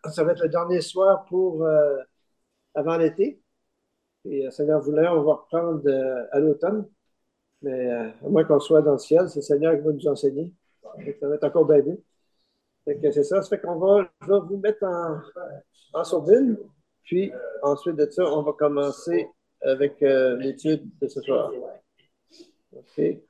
ça va être le dernier soir pour avant l'été. Et Seigneur voulant, on va reprendre à l'automne. Mais à moins qu'on soit dans le ciel, c'est le Seigneur qui va nous enseigner. Donc, ça va être encore bien mieux. Fait que c'est ça. Ça fait qu'on je vais vous mettre en sourdine. Puis ensuite de ça, on va commencer avec l'étude de ce soir. OK.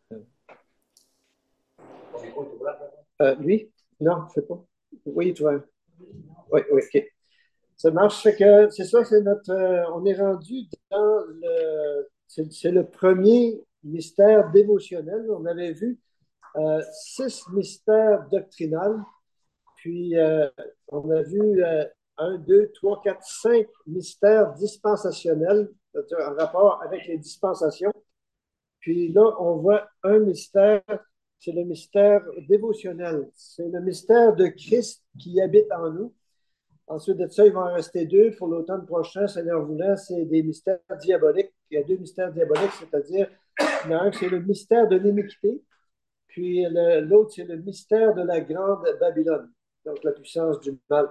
Lui? Non, je ne sais pas. Oui, toi. Oui, oui, OK. Ça marche, fait que c'est ça, c'est notre. On est rendu dans le. C'est le premier mystère dévotionnel. On avait vu 6 mystères doctrinales, puis on a vu 1, 2, 3, 4, 5 mystères dispensationels, c'est-à-dire en rapport avec les dispensations. Puis là, on voit un mystère, c'est le mystère dévotionnel. C'est le mystère de Christ qui habite en nous. Ensuite de ça, il va en rester 2 pour l'automne prochain, Seigneur voulant, c'est des mystères diaboliques. Il y a 2 mystères diaboliques, c'est-à-dire, il y en a un, c'est le mystère de l'iniquité, puis l'autre, c'est le mystère de la grande Babylone, donc la puissance du mal.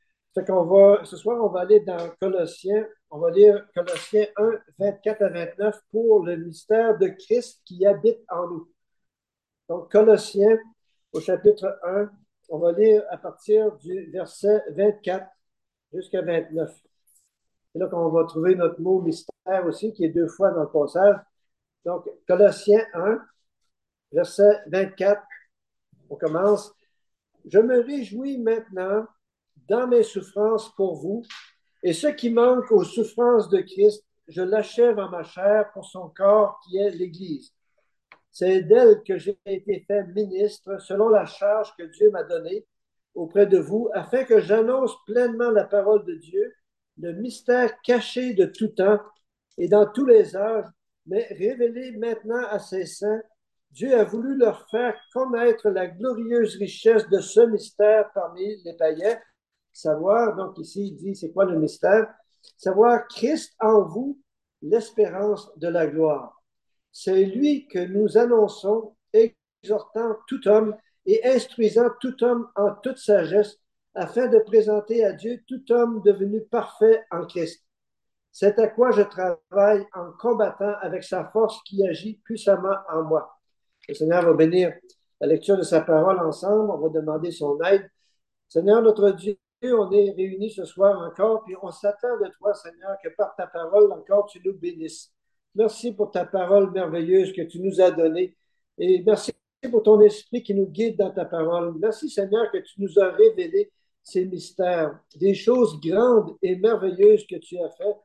Ce soir, on va aller dans Colossiens, on va lire Colossiens 1, 24 à 29 pour le mystère de Christ qui habite en nous. Donc, Colossiens, au chapitre 1, on va lire à partir du verset 24 jusqu'à 29. C'est là qu'on va trouver notre mot mystère aussi, qui est 2 fois dans le passage. Donc, Colossiens 1, verset 24, on commence. Je me réjouis maintenant dans mes souffrances pour vous, et ce qui manque aux souffrances de Christ, je l'achève en ma chair pour son corps qui est l'Église. C'est d'elle que j'ai été fait ministre selon la charge que Dieu m'a donnée auprès de vous, afin que j'annonce pleinement la parole de Dieu, le mystère caché de tout temps et dans tous les âges, mais révélé maintenant à ses saints. Dieu a voulu leur faire connaître la glorieuse richesse de ce mystère parmi les païens, savoir, donc ici il dit, c'est quoi le mystère? Savoir Christ en vous, l'espérance de la gloire. C'est lui que nous annonçons, exhortant tout homme et instruisant tout homme en toute sagesse, afin de présenter à Dieu tout homme devenu parfait en Christ. C'est à quoi je travaille en combattant avec sa force qui agit puissamment en moi. Le Seigneur va bénir la lecture de sa parole ensemble. On va demander son aide. Seigneur notre Dieu, on est réunis ce soir encore, puis on s'attend de toi, Seigneur, que par ta parole encore tu nous bénisses. Merci pour ta parole merveilleuse que tu nous as donnée. Et merci pour ton esprit qui nous guide dans ta parole. Merci, Seigneur, que tu nous as révélé ces mystères, des choses grandes et merveilleuses que tu as faites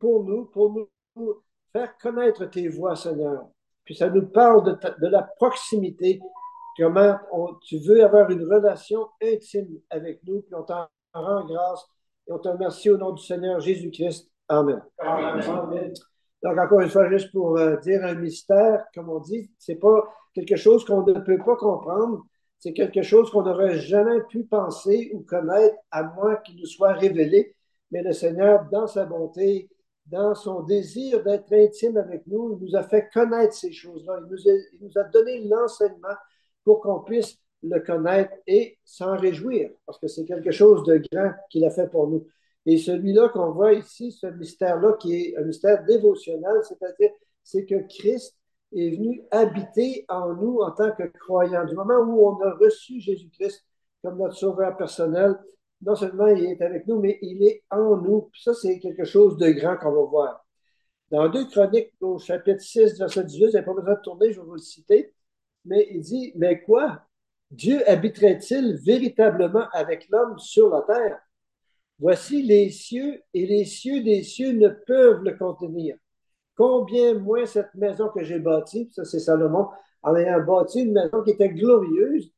pour nous faire connaître tes voies, Seigneur. Puis ça nous parle de la proximité, comment tu veux avoir une relation intime avec nous, puis on t'en rend grâce et on te remercie au nom du Seigneur Jésus-Christ. Amen. Amen. Donc, encore une fois, juste pour dire un mystère, comme on dit, c'est pas quelque chose qu'on ne peut pas comprendre, c'est quelque chose qu'on n'aurait jamais pu penser ou connaître à moins qu'il nous soit révélé. Mais le Seigneur, dans sa bonté, dans son désir d'être intime avec nous, il nous a fait connaître ces choses-là. Il nous a donné l'enseignement pour qu'on puisse le connaître et s'en réjouir, parce que c'est quelque chose de grand qu'il a fait pour nous. Et celui-là qu'on voit ici, ce mystère-là, qui est un mystère dévotionnel, c'est-à-dire c'est que Christ est venu habiter en nous en tant que croyants. Du moment où on a reçu Jésus-Christ comme notre sauveur personnel, non seulement il est avec nous, mais il est en nous. Puis ça, c'est quelque chose de grand qu'on va voir. Dans 2 Chroniques, au chapitre 6, verset 18, vous n'avez pas besoin de tourner, je vais vous le citer, mais il dit, mais quoi? Dieu habiterait-il véritablement avec l'homme sur la terre? Voici les cieux et les cieux des cieux ne peuvent le contenir. Combien moins cette maison que j'ai bâtie, ça c'est Salomon, en ayant bâti une maison qui était glorieuse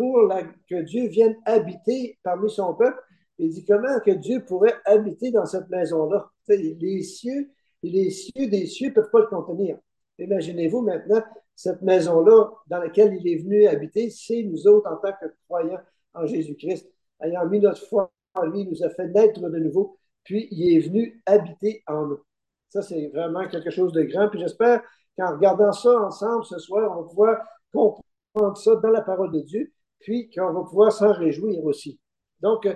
que Dieu vienne habiter parmi son peuple. Il dit comment que Dieu pourrait habiter dans cette maison-là? Les cieux et les cieux des cieux ne peuvent pas le contenir. Imaginez-vous maintenant cette maison-là dans laquelle il est venu habiter, c'est nous autres en tant que croyants en Jésus-Christ, ayant mis notre foi en lui, il nous a fait naître de nouveau, puis il est venu habiter en nous. Ça, c'est vraiment quelque chose de grand. Puis j'espère qu'en regardant ça ensemble ce soir, on va pouvoir comprendre ça dans la parole de Dieu, puis qu'on va pouvoir s'en réjouir aussi. Donc,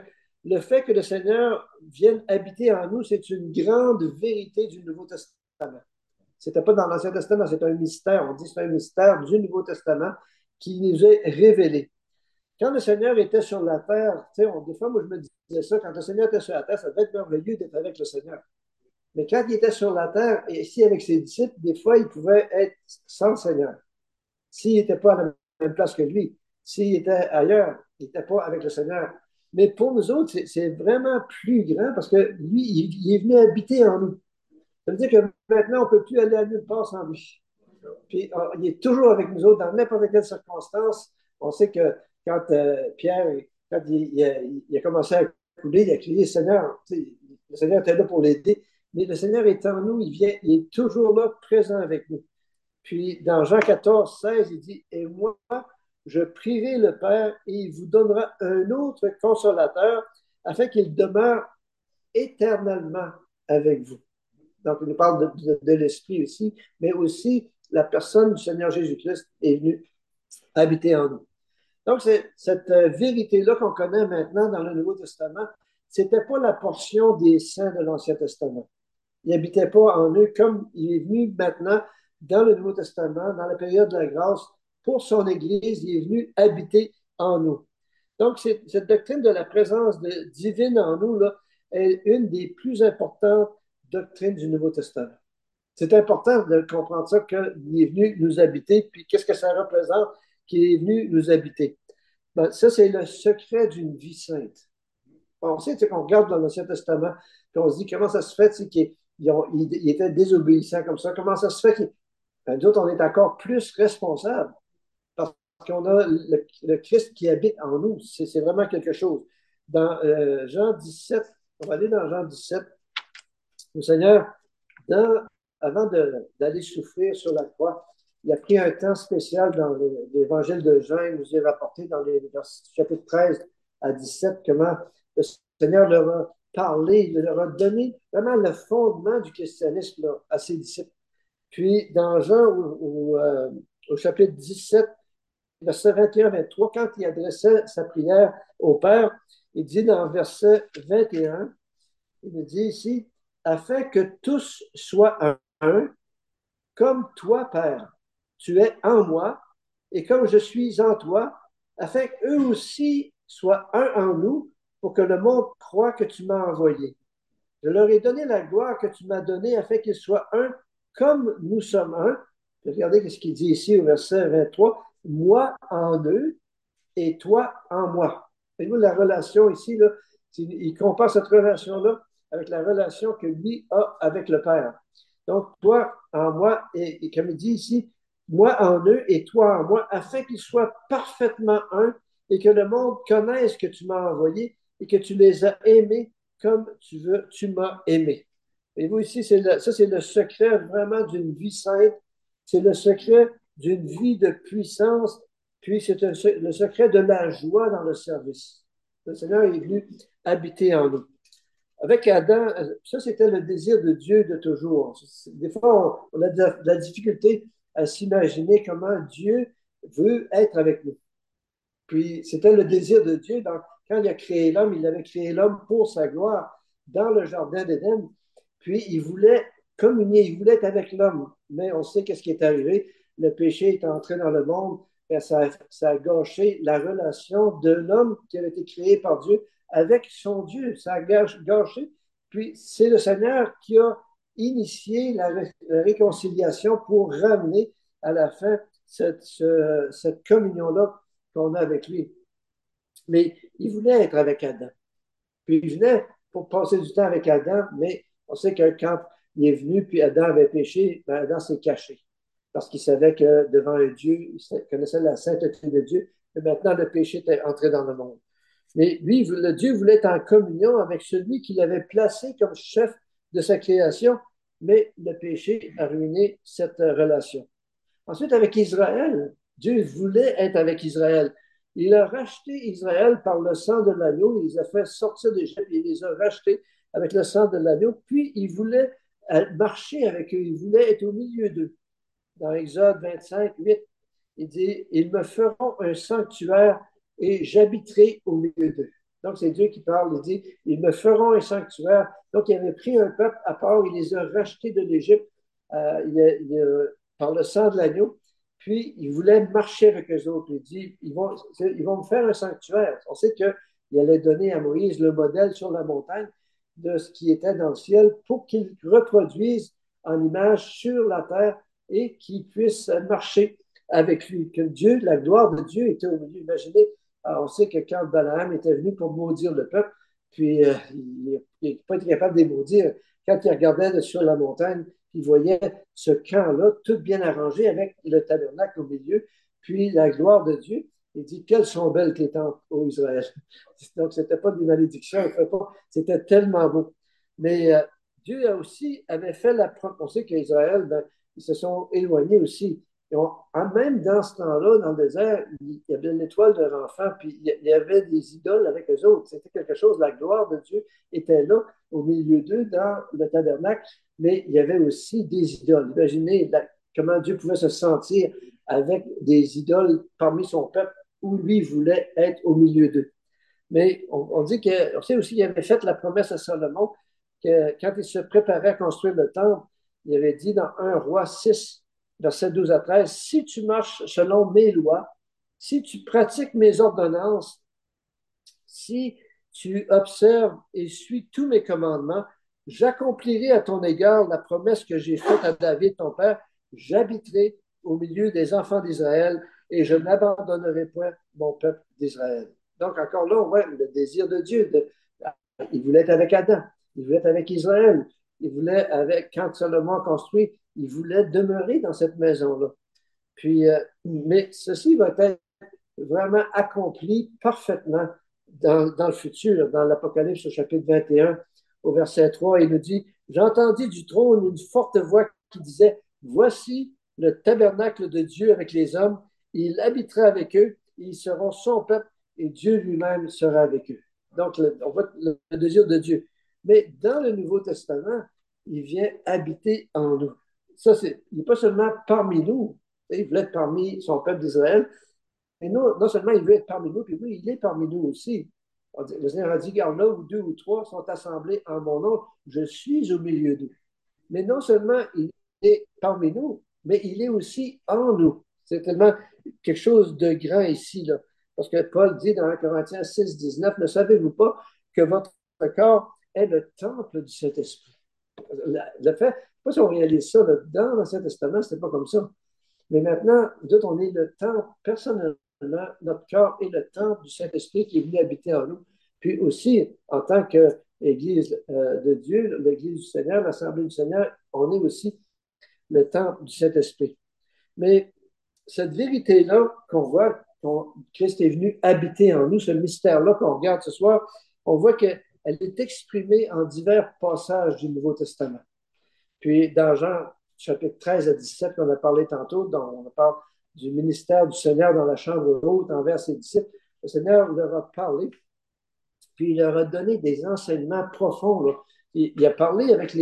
le fait que le Seigneur vienne habiter en nous, c'est une grande vérité du Nouveau Testament. C'était pas dans l'Ancien Testament, c'est un mystère. On dit que c'est un mystère du Nouveau Testament qui nous est révélé. Quand le Seigneur était sur la terre, des fois, moi, je me disais ça, quand le Seigneur était sur la terre, ça devait être merveilleux d'être avec le Seigneur. Mais quand il était sur la terre, et ici avec ses disciples, des fois, il pouvait être sans le Seigneur. S'il n'était pas à la même place que lui, s'il était ailleurs, il n'était pas avec le Seigneur. Mais pour nous autres, c'est vraiment plus grand parce que lui, il est venu habiter en nous. Ça veut dire que maintenant, on ne peut plus aller à nulle part sans lui. Puis, il est toujours avec nous autres dans n'importe quelle circonstance. On sait que quand Pierre, quand il a commencé à couler, il a crié Seigneur. Le Seigneur était là pour l'aider. Mais le Seigneur est en nous, il est toujours là, présent avec nous. Puis, dans Jean 14, 16, il dit Et moi, je prierai le Père et il vous donnera un autre consolateur afin qu'il demeure éternellement avec vous. Donc, il nous parle de l'Esprit aussi, mais aussi la personne du Seigneur Jésus-Christ est venue habiter en nous. Donc, cette vérité-là qu'on connaît maintenant dans le Nouveau Testament, ce n'était pas la portion des saints de l'Ancien Testament. Il n'habitait pas en eux comme il est venu maintenant dans le Nouveau Testament, dans la période de la grâce, pour son Église, il est venu habiter en nous. Donc, cette doctrine de la présence divine en nous là, est une des plus importantes doctrines du Nouveau Testament. C'est important de comprendre ça, qu'il est venu nous habiter, puis qu'est-ce que ça représente qu'il est venu nous habiter. Ben, ça, c'est le secret d'une vie sainte. On sait qu'on regarde dans l'Ancien Testament, puis on se dit comment ça se fait qu'ils étaient désobéissants comme ça, comment ça se fait que d'autres, on est encore plus responsables parce qu'on a le Christ qui habite en nous. C'est vraiment quelque chose. Dans Jean 17, on va aller dans Jean 17, le Seigneur, avant d'aller souffrir sur la croix, il a pris un temps spécial dans l'évangile de Jean. Il nous est rapporté dans les chapitres 13 à 17 comment le Seigneur leur a parlé, il leur a donné vraiment le fondement du christianisme là, à ses disciples. Puis dans Jean, au chapitre 17, verset 21-23, quand il adressait sa prière au Père, il dit dans verset 21, il nous dit ici, afin que tous soient un, comme toi, Père, tu es en moi, et comme je suis en toi, afin qu'eux aussi soient un en nous, pour que le monde croie que tu m'as envoyé. Je leur ai donné la gloire que tu m'as donnée, afin qu'ils soient un, comme nous sommes un. Regardez ce qu'il dit ici au verset 23, moi en eux et toi en moi. Et nous, la relation ici, là, il compare cette relation-là avec la relation que lui a avec le Père. Donc, toi en moi, et comme il dit ici, moi en eux et toi en moi, afin qu'ils soient parfaitement un et que le monde connaisse que tu m'as envoyé et que tu les as aimés comme tu m'as aimé. Et vous ici, ça c'est le secret vraiment d'une vie sainte, c'est le secret d'une vie de puissance, puis c'est le secret de la joie dans le service. Le Seigneur est venu habiter en nous. Avec Adam, ça c'était le désir de Dieu de toujours. Des fois, on a de la difficulté à s'imaginer comment Dieu veut être avec nous. Puis c'était le désir de Dieu. Quand il a créé l'homme, il avait créé l'homme pour sa gloire dans le jardin d'Éden. Puis il voulait communier, il voulait être avec l'homme. Mais on sait qu'est-ce qui est arrivé. Le péché est entré dans le monde et ça a gâché la relation de l'homme qui avait été créé par Dieu avec son Dieu. Ça a gâché. Puis c'est le Seigneur qui a initié la réconciliation pour ramener à la fin cette communion-là qu'on a avec lui. Mais il voulait être avec Adam. Puis il venait pour passer du temps avec Adam, mais on sait que quand il est venu, puis Adam avait péché, ben Adam s'est caché. Parce qu'il savait que devant un Dieu, il connaissait la sainteté de Dieu, et maintenant le péché était entré dans le monde. Mais lui, le Dieu voulait être en communion avec celui qu'il avait placé comme chef de sa création, mais le péché a ruiné cette relation. Ensuite, avec Israël, Dieu voulait être avec Israël. Il a racheté Israël par le sang de l'agneau. Il les a fait sortir d'Égypte. Il les a rachetés avec le sang de l'agneau. Puis, il voulait marcher avec eux. Il voulait être au milieu d'eux. Dans Exode 25, 8, il dit, ils me feront un sanctuaire et j'habiterai au milieu d'eux. Donc, c'est Dieu qui parle. Il dit, ils me feront un sanctuaire. Donc, il avait pris un peuple à part, il les a rachetés de l'Égypte par le sang de l'agneau. Puis, il voulait marcher avec eux autres. Il dit, ils vont me faire un sanctuaire. On sait qu'il allait donner à Moïse le modèle sur la montagne de ce qui était dans le ciel pour qu'il reproduise en image sur la terre et qu'il puisse marcher avec lui. Que Dieu, la gloire de Dieu était au milieu. Imaginez, on sait que quand Balaam était venu pour maudire le peuple, puis il n'a pas été capable de les maudire. Quand il regardait sur la montagne, il voyait ce camp-là, tout bien arrangé avec le tabernacle au milieu, puis la gloire de Dieu. Il dit, quelles sont belles tes tentes, ô Israël. Donc, ce n'était pas des malédictions, c'était tellement beau. Mais Dieu avait fait la promesse. On sait qu'Israël, ben, ils se sont éloignés aussi. Même dans ce temps-là, dans le désert, il y avait l'étoile de leur enfant, puis il y avait des idoles avec eux autres. C'était quelque chose, la gloire de Dieu était là, au milieu d'eux, dans le tabernacle, mais il y avait aussi des idoles. Imaginez comment Dieu pouvait se sentir avec des idoles parmi son peuple, où lui voulait être au milieu d'eux. Mais on dit on sait aussi qu'il avait fait la promesse à Salomon que quand il se préparait à construire le temple, il avait dit dans 1 Roi 6, versets 12 à 13, si tu marches selon mes lois, si tu pratiques mes ordonnances, si tu observes et suis tous mes commandements, j'accomplirai à ton égard la promesse que j'ai faite à David, ton père, j'habiterai au milieu des enfants d'Israël et je n'abandonnerai point mon peuple d'Israël. Donc, encore là, on voit le désir de Dieu. Il voulait être avec Adam, il voulait être avec Israël, il voulait, quand Salomon a construit, il voulait demeurer dans cette maison-là. Puis, mais ceci va être vraiment accompli parfaitement dans le futur, dans l'Apocalypse au chapitre 21, au verset 3, il nous dit, j'entendis du trône une forte voix qui disait, voici le tabernacle de Dieu avec les hommes, il habitera avec eux, et ils seront son peuple, et Dieu lui-même sera avec eux. Donc, on voit le désir de Dieu. Mais dans le Nouveau Testament, il vient habiter en nous. Ça, il n'est pas seulement parmi nous, il voulait être parmi son peuple d'Israël, mais non seulement il veut être parmi nous, puis oui, il est parmi nous aussi. Le Seigneur a dit, regarde là où deux ou trois sont assemblés en mon nom, je suis au milieu d'eux. Mais non seulement il est parmi nous, mais il est aussi en nous. C'est tellement quelque chose de grand ici, là. Parce que Paul dit dans 1 Corinthiens 6, 19, ne savez-vous pas que votre corps est le temple du Saint-Esprit? Le fait, je ne sais pas si on réalise ça, là, dans l'Ancien Testament, ce n'était pas comme ça. Mais maintenant, d'autres, on est le temple, personnellement, notre corps est le temple du Saint-Esprit qui est venu habiter en nous. Puis aussi, en tant qu'Église de Dieu, l'Église du Seigneur, l'Assemblée du Seigneur, on est aussi le temple du Saint-Esprit. Mais cette vérité-là qu'on voit, Christ est venu habiter en nous, ce mystère-là qu'on regarde ce soir, on voit qu'elle est exprimée en divers passages du Nouveau Testament. Puis dans Jean chapitre 13 à 17 qu'on a parlé tantôt, dont on parle du ministère du Seigneur dans la chambre haute envers ses disciples, le Seigneur leur a parlé, puis il leur a donné des enseignements profonds. Là. Il a parlé avec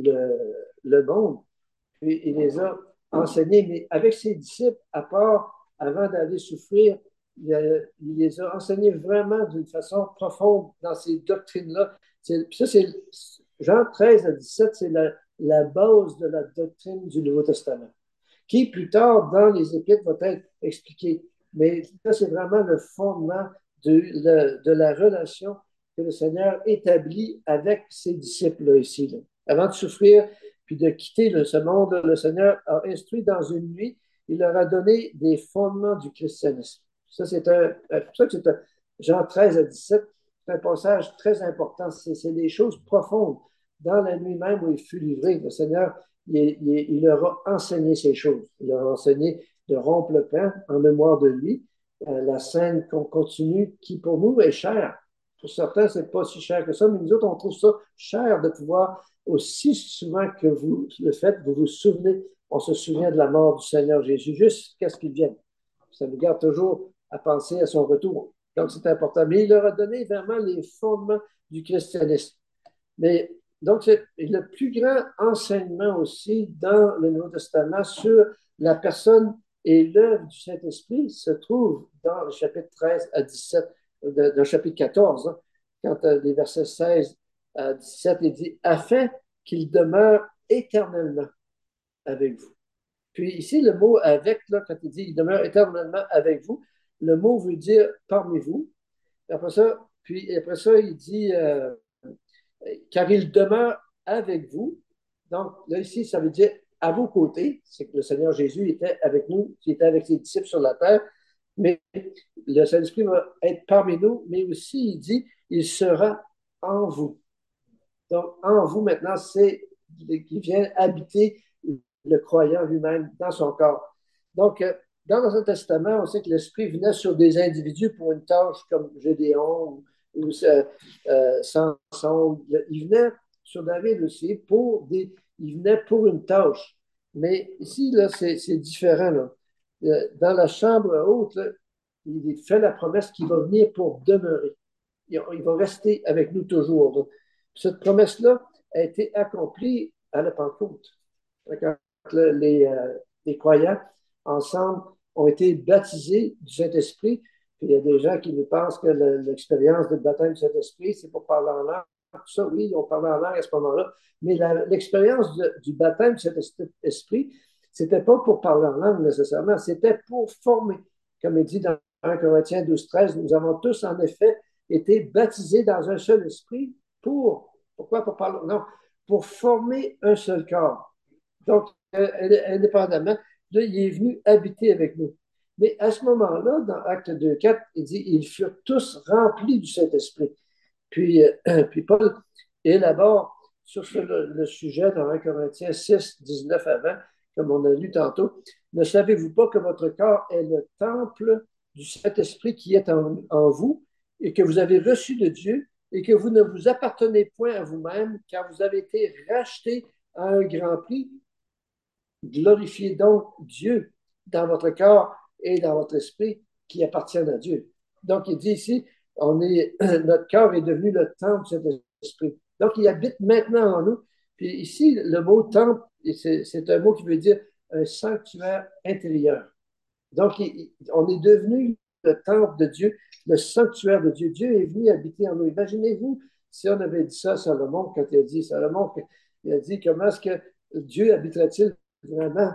le monde, puis il les a enseignés, mais avec ses disciples, à part, avant d'aller souffrir, il les a enseignés vraiment d'une façon profonde dans ces doctrines-là. Ça, c'est Jean 13 à 17, c'est la base de la doctrine du Nouveau Testament, qui plus tard dans les Épîtres va être expliquée. Mais ça, c'est vraiment le fondement de la relation que le Seigneur établit avec ses disciples ici. Là. Avant de souffrir puis de quitter ce monde, le Seigneur a instruit dans une nuit, il leur a donné des fondements du christianisme. Ça, c'est pour ça que c'est Jean 13 à 17, c'est un passage très important. C'est des choses profondes. Dans la nuit même où il fut livré, le Seigneur, il leur a enseigné ces choses. Il leur a enseigné de rompre le pain en mémoire de lui. La scène qu'on continue, qui pour nous est chère. Pour certains, c'est pas si cher que ça, mais nous autres, on trouve ça cher de pouvoir, aussi souvent que vous le faites, vous vous souvenez, on se souvient de la mort du Seigneur Jésus, jusqu'à ce qu'il vienne. Ça nous garde toujours à penser à son retour. Donc, c'est important. Mais il leur a donné vraiment les fondements du christianisme. Mais donc, c'est le plus grand enseignement aussi dans le Nouveau Testament sur la personne et l'œuvre du Saint-Esprit se trouve dans le chapitre 13 à 17, dans le chapitre 14. Hein. quand les versets 16 à 17, il dit, afin qu'il demeure éternellement avec vous. Puis ici, le mot avec, là, quand il dit il demeure éternellement avec vous, le mot veut dire parmi vous. Après ça, il dit car il demeure avec vous. Donc, là, ici, ça veut dire à vos côtés. C'est que le Seigneur Jésus était avec nous, qui était avec ses disciples sur la terre. Mais le Saint-Esprit va être parmi nous, mais aussi, il dit, il sera en vous. Donc, en vous, maintenant, c'est qui vient habiter le croyant lui-même dans son corps. Donc, dans l'Ancien Testament, on sait que l'Esprit venait sur des individus pour une tâche comme Gédéon ou Samson. Il venait sur David aussi il venait pour une tâche. Mais ici, là, c'est différent. Là. Dans la chambre haute, là, il fait la promesse qu'il va venir pour demeurer. Il va rester avec nous toujours. Là. Cette promesse-là a été accomplie à la Pentecôte. Quand les croyants, ensemble, ont été baptisés du Saint-Esprit. Puis il y a des gens qui nous pensent que l'expérience du baptême du Saint-Esprit, c'est pour parler en langue. Tout ça, oui, ils ont parlé en langue à ce moment-là. Mais l'expérience du baptême du Saint-Esprit, c'était pas pour parler en langue nécessairement, c'était pour former. Comme il dit dans 1 Corinthiens 12, 13, nous avons tous en effet été baptisés dans un seul esprit pourquoi pour parler? Non, pour former un seul corps. Donc, indépendamment, là, il est venu habiter avec nous. Mais à ce moment-là, dans Acte 2, 4, il dit, ils furent tous remplis du Saint-Esprit. Puis Paul élabore sur le sujet dans 1 Corinthiens 6, 19 avant, comme on a lu tantôt. Ne savez-vous pas que votre corps est le temple du Saint-Esprit qui est en vous et que vous avez reçu de Dieu et que vous ne vous appartenez point à vous-même car vous avez été rachetés à un grand prix? Glorifiez donc Dieu dans votre corps et dans votre esprit qui appartiennent à Dieu. Donc, il dit ici, notre corps est devenu le temple de cet esprit. Donc, il habite maintenant en nous. Puis ici, le mot temple, c'est un mot qui veut dire un sanctuaire intérieur. Donc, on est devenu le temple de Dieu, le sanctuaire de Dieu. Dieu est venu habiter en nous. Imaginez-vous si on avait dit ça à Salomon, quand il a dit, Salomon, il a dit, comment est-ce que Dieu habiterait-il vraiment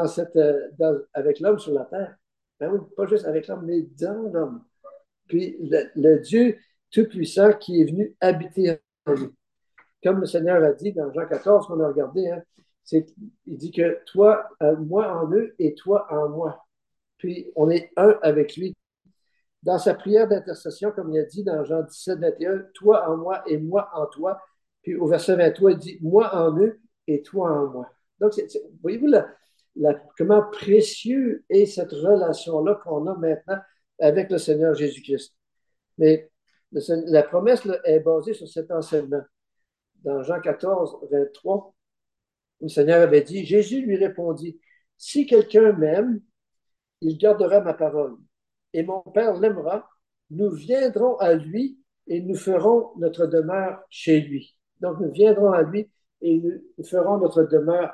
avec l'homme sur la terre? Ben oui, pas juste avec l'homme, mais dans l'homme. Puis le Dieu Tout-Puissant qui est venu habiter en nous. Comme le Seigneur a dit dans Jean 14, qu'on a regardé, hein, il dit que toi, moi en eux et toi en moi. Puis on est un avec lui. Dans sa prière d'intercession, comme il a dit dans Jean 17, 21, toi en moi et moi en toi. Puis au verset 23, il dit moi en eux et toi en moi. Donc, voyez-vous comment précieux est cette relation-là qu'on a maintenant avec le Seigneur Jésus-Christ. Mais la promesse là, est basée sur cet enseignement. Dans Jean 14, 23, le Seigneur avait dit, Jésus lui répondit, si quelqu'un m'aime, il gardera ma parole. Et mon Père l'aimera. Nous viendrons à lui et nous ferons notre demeure chez lui. Donc, nous viendrons à lui et nous ferons notre demeure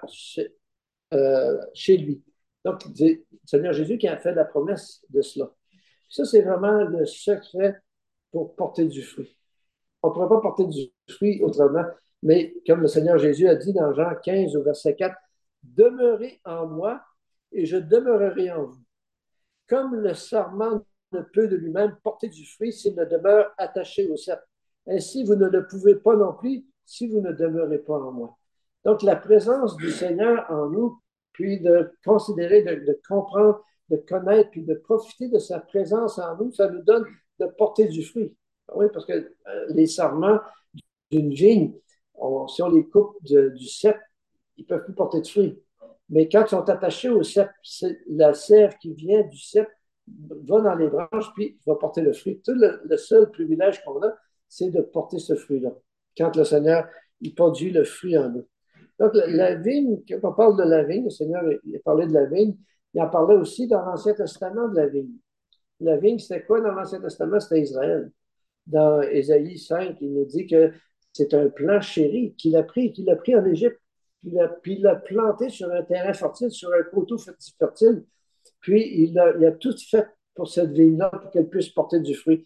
chez lui. Donc, c'est le Seigneur Jésus qui a fait la promesse de cela. Ça, c'est vraiment le secret pour porter du fruit. On ne pourrait pas porter du fruit autrement, mais comme le Seigneur Jésus a dit dans Jean 15 au verset 4, demeurez en moi et je demeurerai en vous. Comme le sarment ne peut de lui-même porter du fruit s'il ne demeure attaché au cep. Ainsi, vous ne le pouvez pas non plus si vous ne demeurez pas en moi. Donc, la présence du Seigneur en nous, puis de considérer, de comprendre, de connaître, puis de profiter de sa présence en nous, ça nous donne de porter du fruit. Oui, parce que les sarments d'une vigne, si on les coupe du cep, ils ne peuvent plus porter de fruits. Mais quand ils sont attachés au cep, la sève qui vient du cep va dans les branches, puis va porter le fruit. Tout le seul privilège qu'on a, c'est de porter ce fruit-là. Quand le Seigneur, il produit le fruit en nous. Donc, la vigne, quand on parle de la vigne, le Seigneur, il a parlé de la vigne, il en parlait aussi dans l'Ancien Testament de la vigne. La vigne, c'était quoi dans l'Ancien Testament? C'était Israël. Dans Ésaïe 5, il nous dit que c'est un plant chéri qu'il a pris en Égypte, puis il l'a planté sur un terrain fertile, sur un coteau fertile, puis il a tout fait pour cette vigne-là, pour qu'elle puisse porter du fruit.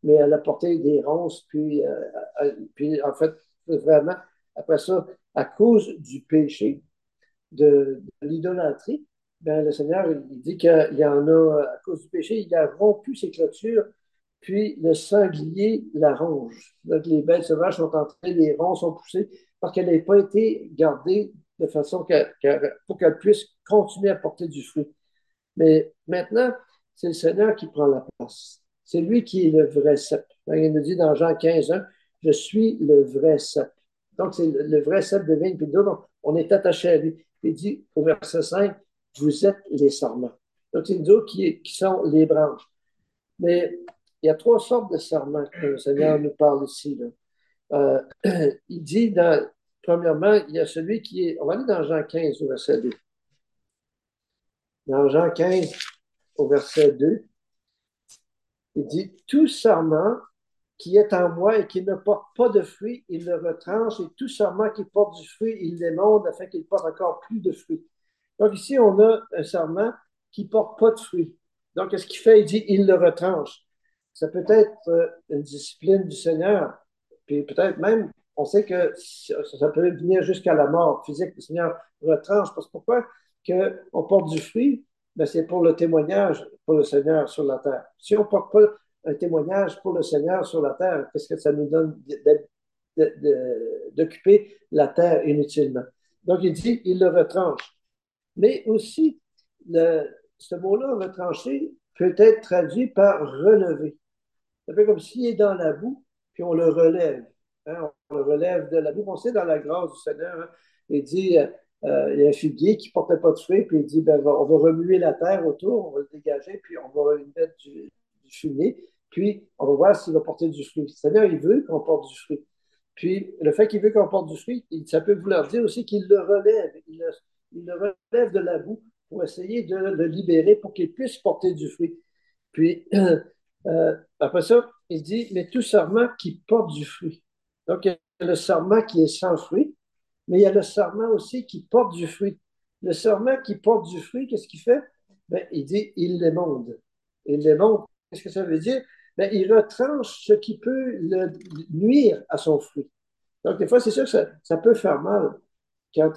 mais elle a porté des ronces, puis en fait, vraiment, après ça, à cause du péché de l'idolâtrie, ben, le Seigneur, il dit qu'il y en a, à cause du péché, il a rompu ses clôtures, puis le sanglier la ronge. Donc, les bêtes sauvages sont entrées, les ronces sont poussées, parce qu'elle n'ait pas été gardée de façon pour qu'elle puisse continuer à porter du fruit. Mais maintenant, c'est le Seigneur qui prend la place. C'est lui qui est le vrai cep. Il nous dit dans Jean 15:1, je suis le vrai cep. Donc, c'est le vrai cep de vigne. Puis donc, on est attaché à lui. Il dit au verset 5, vous êtes les sarments. Donc, c'est nous qui sont les branches. Mais il y a trois sortes de sarments que le Seigneur nous parle ici. Il dit, premièrement, il y a celui qui est, on va aller dans Jean 15 au verset 2. Dans Jean 15 au verset 2, il dit, tout sarment qui est en moi et qui ne porte pas de fruit, il le retranche, et tout sarment qui porte du fruit, il l'émonde afin qu'il porte encore plus de fruits. Donc ici, on a un sarment qui ne porte pas de fruits. Donc, qu'est-ce qu'il fait? Il dit, il le retranche. Ça peut être une discipline du Seigneur, puis peut-être même, on sait que ça peut venir jusqu'à la mort physique. Le Seigneur retranche. Parce que pourquoi? Qu'on porte du fruit, ben c'est pour le témoignage pour le Seigneur sur la terre. Si on ne porte pas un témoignage pour le Seigneur sur la terre, qu'est-ce que ça nous donne d'occuper la terre inutilement? Donc, il dit, il le retranche. Mais aussi, ce mot-là, retrancher, peut être traduit par relever. C'est un peu comme s'il est dans la boue, puis on le relève. Hein, on le relève de la boue. On sait dans la grâce du Seigneur, hein, il dit, il y a un figuier qui ne portait pas de fruits, puis il dit, ben, on va remuer la terre autour, on va le dégager, puis on va lui mettre du fumier, puis on va voir s'il va porter du fruit. Le Seigneur, il veut qu'on porte du fruit. Puis le fait qu'il veut qu'on porte du fruit, ça peut vouloir dire aussi qu'il le relève. Il le relève de la boue pour essayer de le libérer pour qu'il puisse porter du fruit. Puis, après ça, il dit, mais tout sarment qui porte du fruit. Donc, il y a le sarment qui est sans fruit, mais il y a le sarment aussi qui porte du fruit. Le sarment qui porte du fruit, qu'est-ce qu'il fait? Ben, il dit, il l'émonde. Il l'émonde, qu'est-ce que ça veut dire? Ben, il retranche ce qui peut le nuire à son fruit. Donc, des fois, c'est sûr que ça peut faire mal quand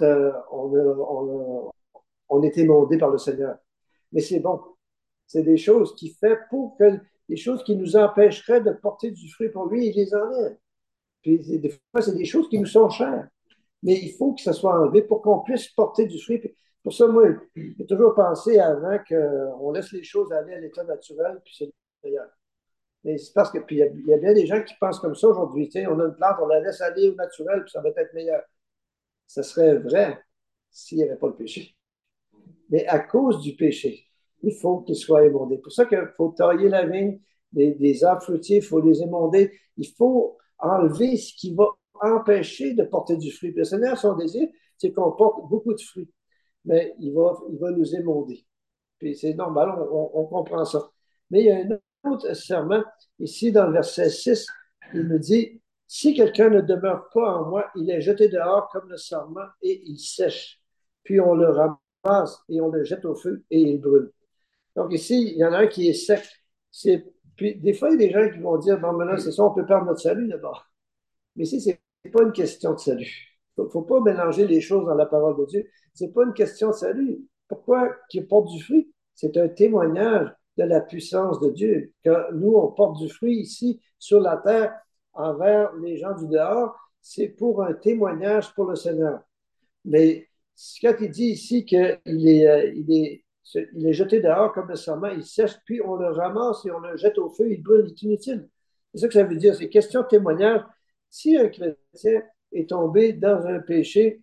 on est émondé par le Seigneur. Mais c'est bon. C'est des choses qu'il fait pour que des choses qui nous empêcheraient de porter du fruit pour lui, il les enlève. Puis des fois, c'est des choses qui nous sont chères. Mais il faut que ça soit enlevé pour qu'on puisse porter du fruit. Puis pour ça, moi, j'ai toujours pensé avant qu'on laisse les choses aller à l'état naturel, puis c'est le meilleur. Mais c'est parce que, puis il y a bien des gens qui pensent comme ça aujourd'hui. Tu sais, on a une plante, on la laisse aller au naturel, puis ça va être meilleur. Ça serait vrai s'il n'y avait pas le péché. Mais à cause du péché, il faut qu'il soit émondé. C'est pour ça qu'il faut tailler la vigne, des arbres fruitiers, il faut les émonder. Il faut enlever ce qui va empêcher de porter du fruit. Le Seigneur, son désir, c'est qu'on porte beaucoup de fruits, mais il va nous émonder. Puis c'est normal, on comprend ça. Mais il y a un autre serment, ici dans le verset 6, il nous dit, si quelqu'un ne demeure pas en moi, il est jeté dehors comme le sarment et il sèche. Puis on le ramasse et on le jette au feu et il brûle. Donc ici, il y en a un qui est sec. Puis des fois, il y a des gens qui vont dire, bon, maintenant, c'est ça, on peut perdre notre salut d'abord. Mais ici, ce n'est pas une question de salut. Il ne faut pas mélanger les choses dans la parole de Dieu. Ce n'est pas une question de salut. Pourquoi qu'il porte du fruit? C'est un témoignage de la puissance de Dieu. Quand nous, on porte du fruit ici sur la terre envers les gens du dehors, c'est pour un témoignage pour le Seigneur. Mais quand il dit ici qu'il est jeté dehors comme le serment, il sèche, puis on le ramasse et on le jette au feu, il brûle, il est inutile. C'est ça que ça veut dire. C'est question de témoignage. Si un chrétien est tombé dans un péché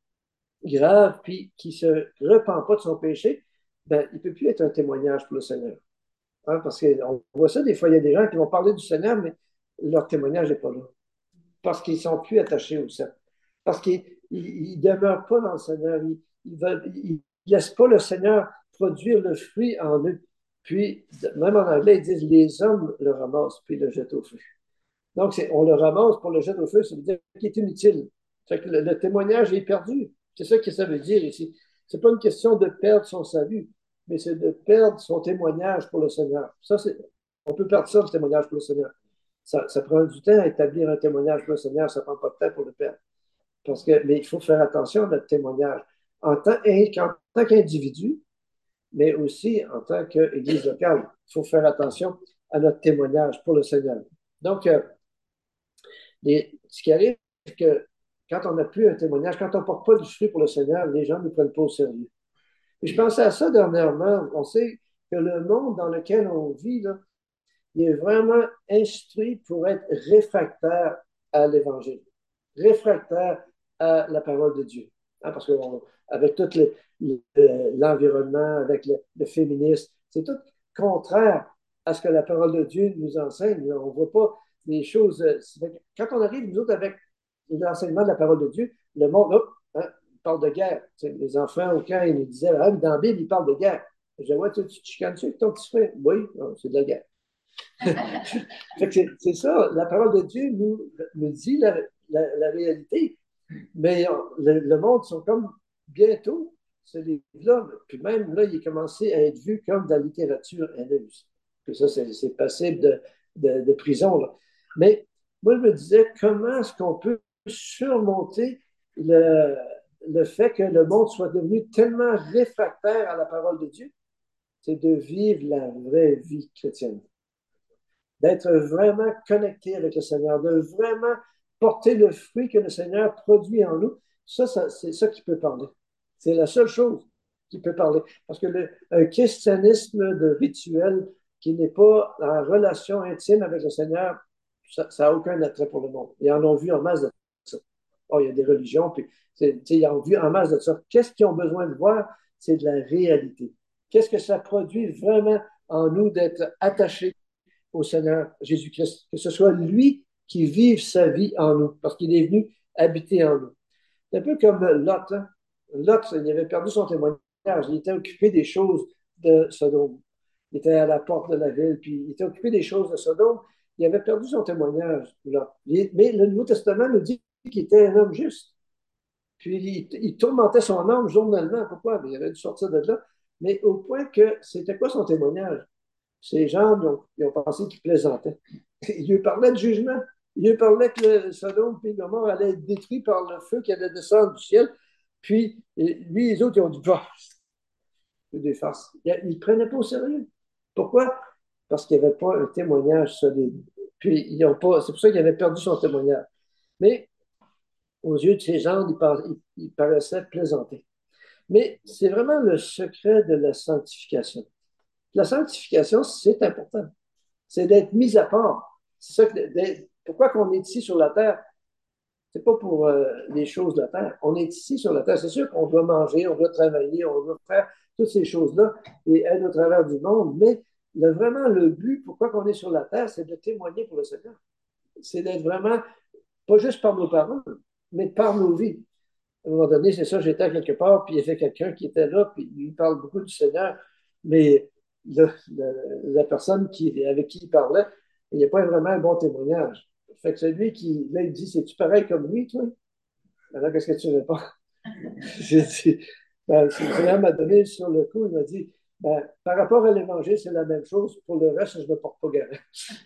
grave, puis qui ne se repent pas de son péché, ben, il ne peut plus être un témoignage pour le Seigneur. Hein, parce qu'on voit ça, des fois, il y a des gens qui vont parler du Seigneur, mais leur témoignage n'est pas là. Parce qu'ils ne sont plus attachés au Seigneur. Parce qu'ils ne demeurent pas dans le Seigneur. Ils ne laissent pas le Seigneur produire le fruit en eux. Puis, même en anglais, ils disent les hommes le ramassent puis le jettent au feu. Donc, on le ramasse pour le jeter au feu, ça veut dire qu'il est inutile. Fait que le témoignage est perdu. C'est ça que ça veut dire ici. Ce n'est pas une question de perdre son salut, mais c'est de perdre son témoignage pour le Seigneur. Ça, on peut perdre ça, le témoignage pour le Seigneur. ça prend du temps à établir un témoignage pour le Seigneur, ça ne prend pas de temps pour le Père. Mais il faut faire attention à notre témoignage en tant qu'individu, mais aussi en tant qu'Église locale. Il faut faire attention à notre témoignage pour le Seigneur. Donc, ce qui arrive, c'est que quand on n'a plus un témoignage, quand on ne porte pas du fruit pour le Seigneur, les gens ne nous prennent pas au sérieux. Et je pensais à ça dernièrement. On sait que le monde dans lequel on vit, là, il est vraiment instruit pour être réfractaire à l'Évangile, réfractaire à la parole de Dieu. Hein, parce qu'avec tout l'environnement, avec le féminisme, c'est tout contraire à ce que la parole de Dieu nous enseigne. On ne voit pas les choses. Quand on arrive, nous autres, avec l'enseignement de la parole de Dieu, le monde, hop, hein, parle de guerre. Les enfants, au camp, ils nous disaient, ah, dans la Bible, ils parlent de guerre. Je disais, ouais, tu te chicanes-tu avec ton petit frère? Oui, c'est de la guerre. C'est ça, la parole de Dieu nous dit la réalité, mais le monde sont comme bientôt, ce livre-là, puis même là, il est commencé à être vu comme de la littérature haineuse. Puis ça, c'est passible de prison. Là. Mais moi, je me disais, comment est-ce qu'on peut surmonter le fait que le monde soit devenu tellement réfractaire à la parole de Dieu? C'est de vivre la vraie vie chrétienne, d'être vraiment connecté avec le Seigneur, de vraiment porter le fruit que le Seigneur produit en nous. C'est ça qui peut parler. C'est la seule chose qui peut parler. Parce que un christianisme de rituel qui n'est pas en relation intime avec le Seigneur, ça n'a aucun attrait pour le monde. Ils en ont vu en masse de ça. Oh, il y a des religions, puis ils en ont vu en masse de ça. Qu'est-ce qu'ils ont besoin de voir? C'est de la réalité. Qu'est-ce que ça produit vraiment en nous d'être attachés au Seigneur Jésus-Christ, que ce soit lui qui vive sa vie en nous, parce qu'il est venu habiter en nous. C'est un peu comme Lot. Hein? Lot, il avait perdu son témoignage. Il était occupé des choses de Sodome. Il était à la porte de la ville, puis il était occupé des choses de Sodome. Il avait perdu son témoignage, Lot. Mais le Nouveau Testament nous dit qu'il était un homme juste. Puis il tourmentait son âme journellement. Pourquoi? Il avait dû sortir de là. Mais au point que c'était quoi son témoignage? Ces gens, ils ont pensé qu'ils plaisantaient. Il lui parlait de jugement. Il lui parlait que le Sodome et Gomorrhe allait être détruit par le feu qui allait descendre du ciel. Puis, lui, les autres, ils ont dit, bah, c'est des farces. Ils ne prenaient pas au sérieux. Pourquoi? Parce qu'il n'y avait pas un témoignage solide. Puis, ils ont pas, c'est pour ça qu'il avait perdu son témoignage. Mais, aux yeux de ces gens, il paraissait plaisanter. Mais c'est vraiment le secret de la sanctification. La sanctification, c'est important. C'est d'être mis à part. C'est ça pourquoi qu'on est ici sur la terre? C'est pas pour les choses de la terre. On est ici sur la terre. C'est sûr qu'on doit manger, on doit travailler, on doit faire toutes ces choses-là et être au travers du monde. Mais vraiment, le but, pourquoi qu'on est sur la terre, c'est de témoigner pour le Seigneur. C'est d'être vraiment, pas juste par nos paroles, mais par nos vies. À un moment donné, c'est ça, j'étais quelque part, puis il y avait quelqu'un qui était là, puis il parle beaucoup du Seigneur, mais la personne avec qui il parlait, il n'y a pas vraiment un bon témoignage. Fait que celui qui, là, il dit, c'est-tu pareil comme lui, toi? Alors, qu'est-ce que tu réponds? J'ai dit, le Seigneur m'a donné sur le coup, il m'a dit, par rapport à l'Évangile, c'est la même chose. Pour le reste, je ne me porte pas garant.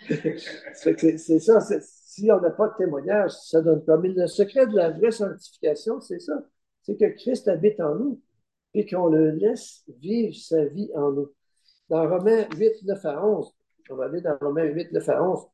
C'est ça. Si on n'a pas de témoignage, ça donne pas. Mais le secret de la vraie sanctification, c'est ça. C'est que Christ habite en nous et qu'on le laisse vivre sa vie en nous. Dans Romains 8, 9 à 11, on va aller dans Romains 8, 9 à 11,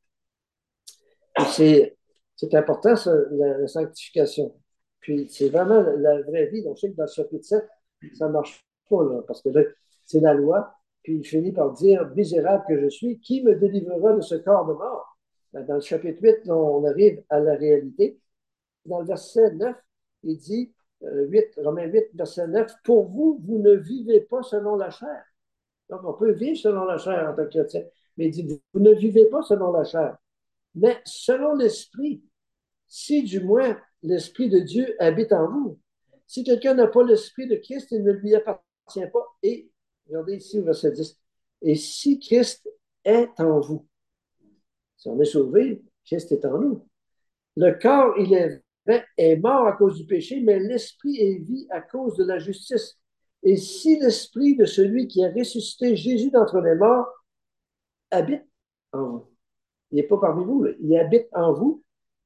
c'est important, ça, la sanctification. Puis c'est vraiment la vraie vie. Donc, je sais que dans le chapitre 7, ça ne marche pas, là, parce que là, c'est la loi. Puis il finit par dire, misérable que je suis, qui me délivrera de ce corps de mort? Dans le chapitre 8, là, on arrive à la réalité. Dans le verset 9, il dit, 8, Romains 8, verset 9, pour vous, vous ne vivez pas selon la chair. Donc, on peut vivre selon la chair en tant que chrétien, mais il dit, vous ne vivez pas selon la chair, mais selon l'esprit, si du moins l'Esprit de Dieu habite en vous. Si quelqu'un n'a pas l'Esprit de Christ, il ne lui appartient pas. Et, regardez ici au verset 10, et si Christ est en vous, si on est sauvé, Christ est en nous. Le corps, il est mort à cause du péché, mais l'Esprit est vie à cause de la justice. Et si l'Esprit de celui qui a ressuscité Jésus d'entre les morts habite en vous, il n'est pas parmi vous, là. Il habite en vous.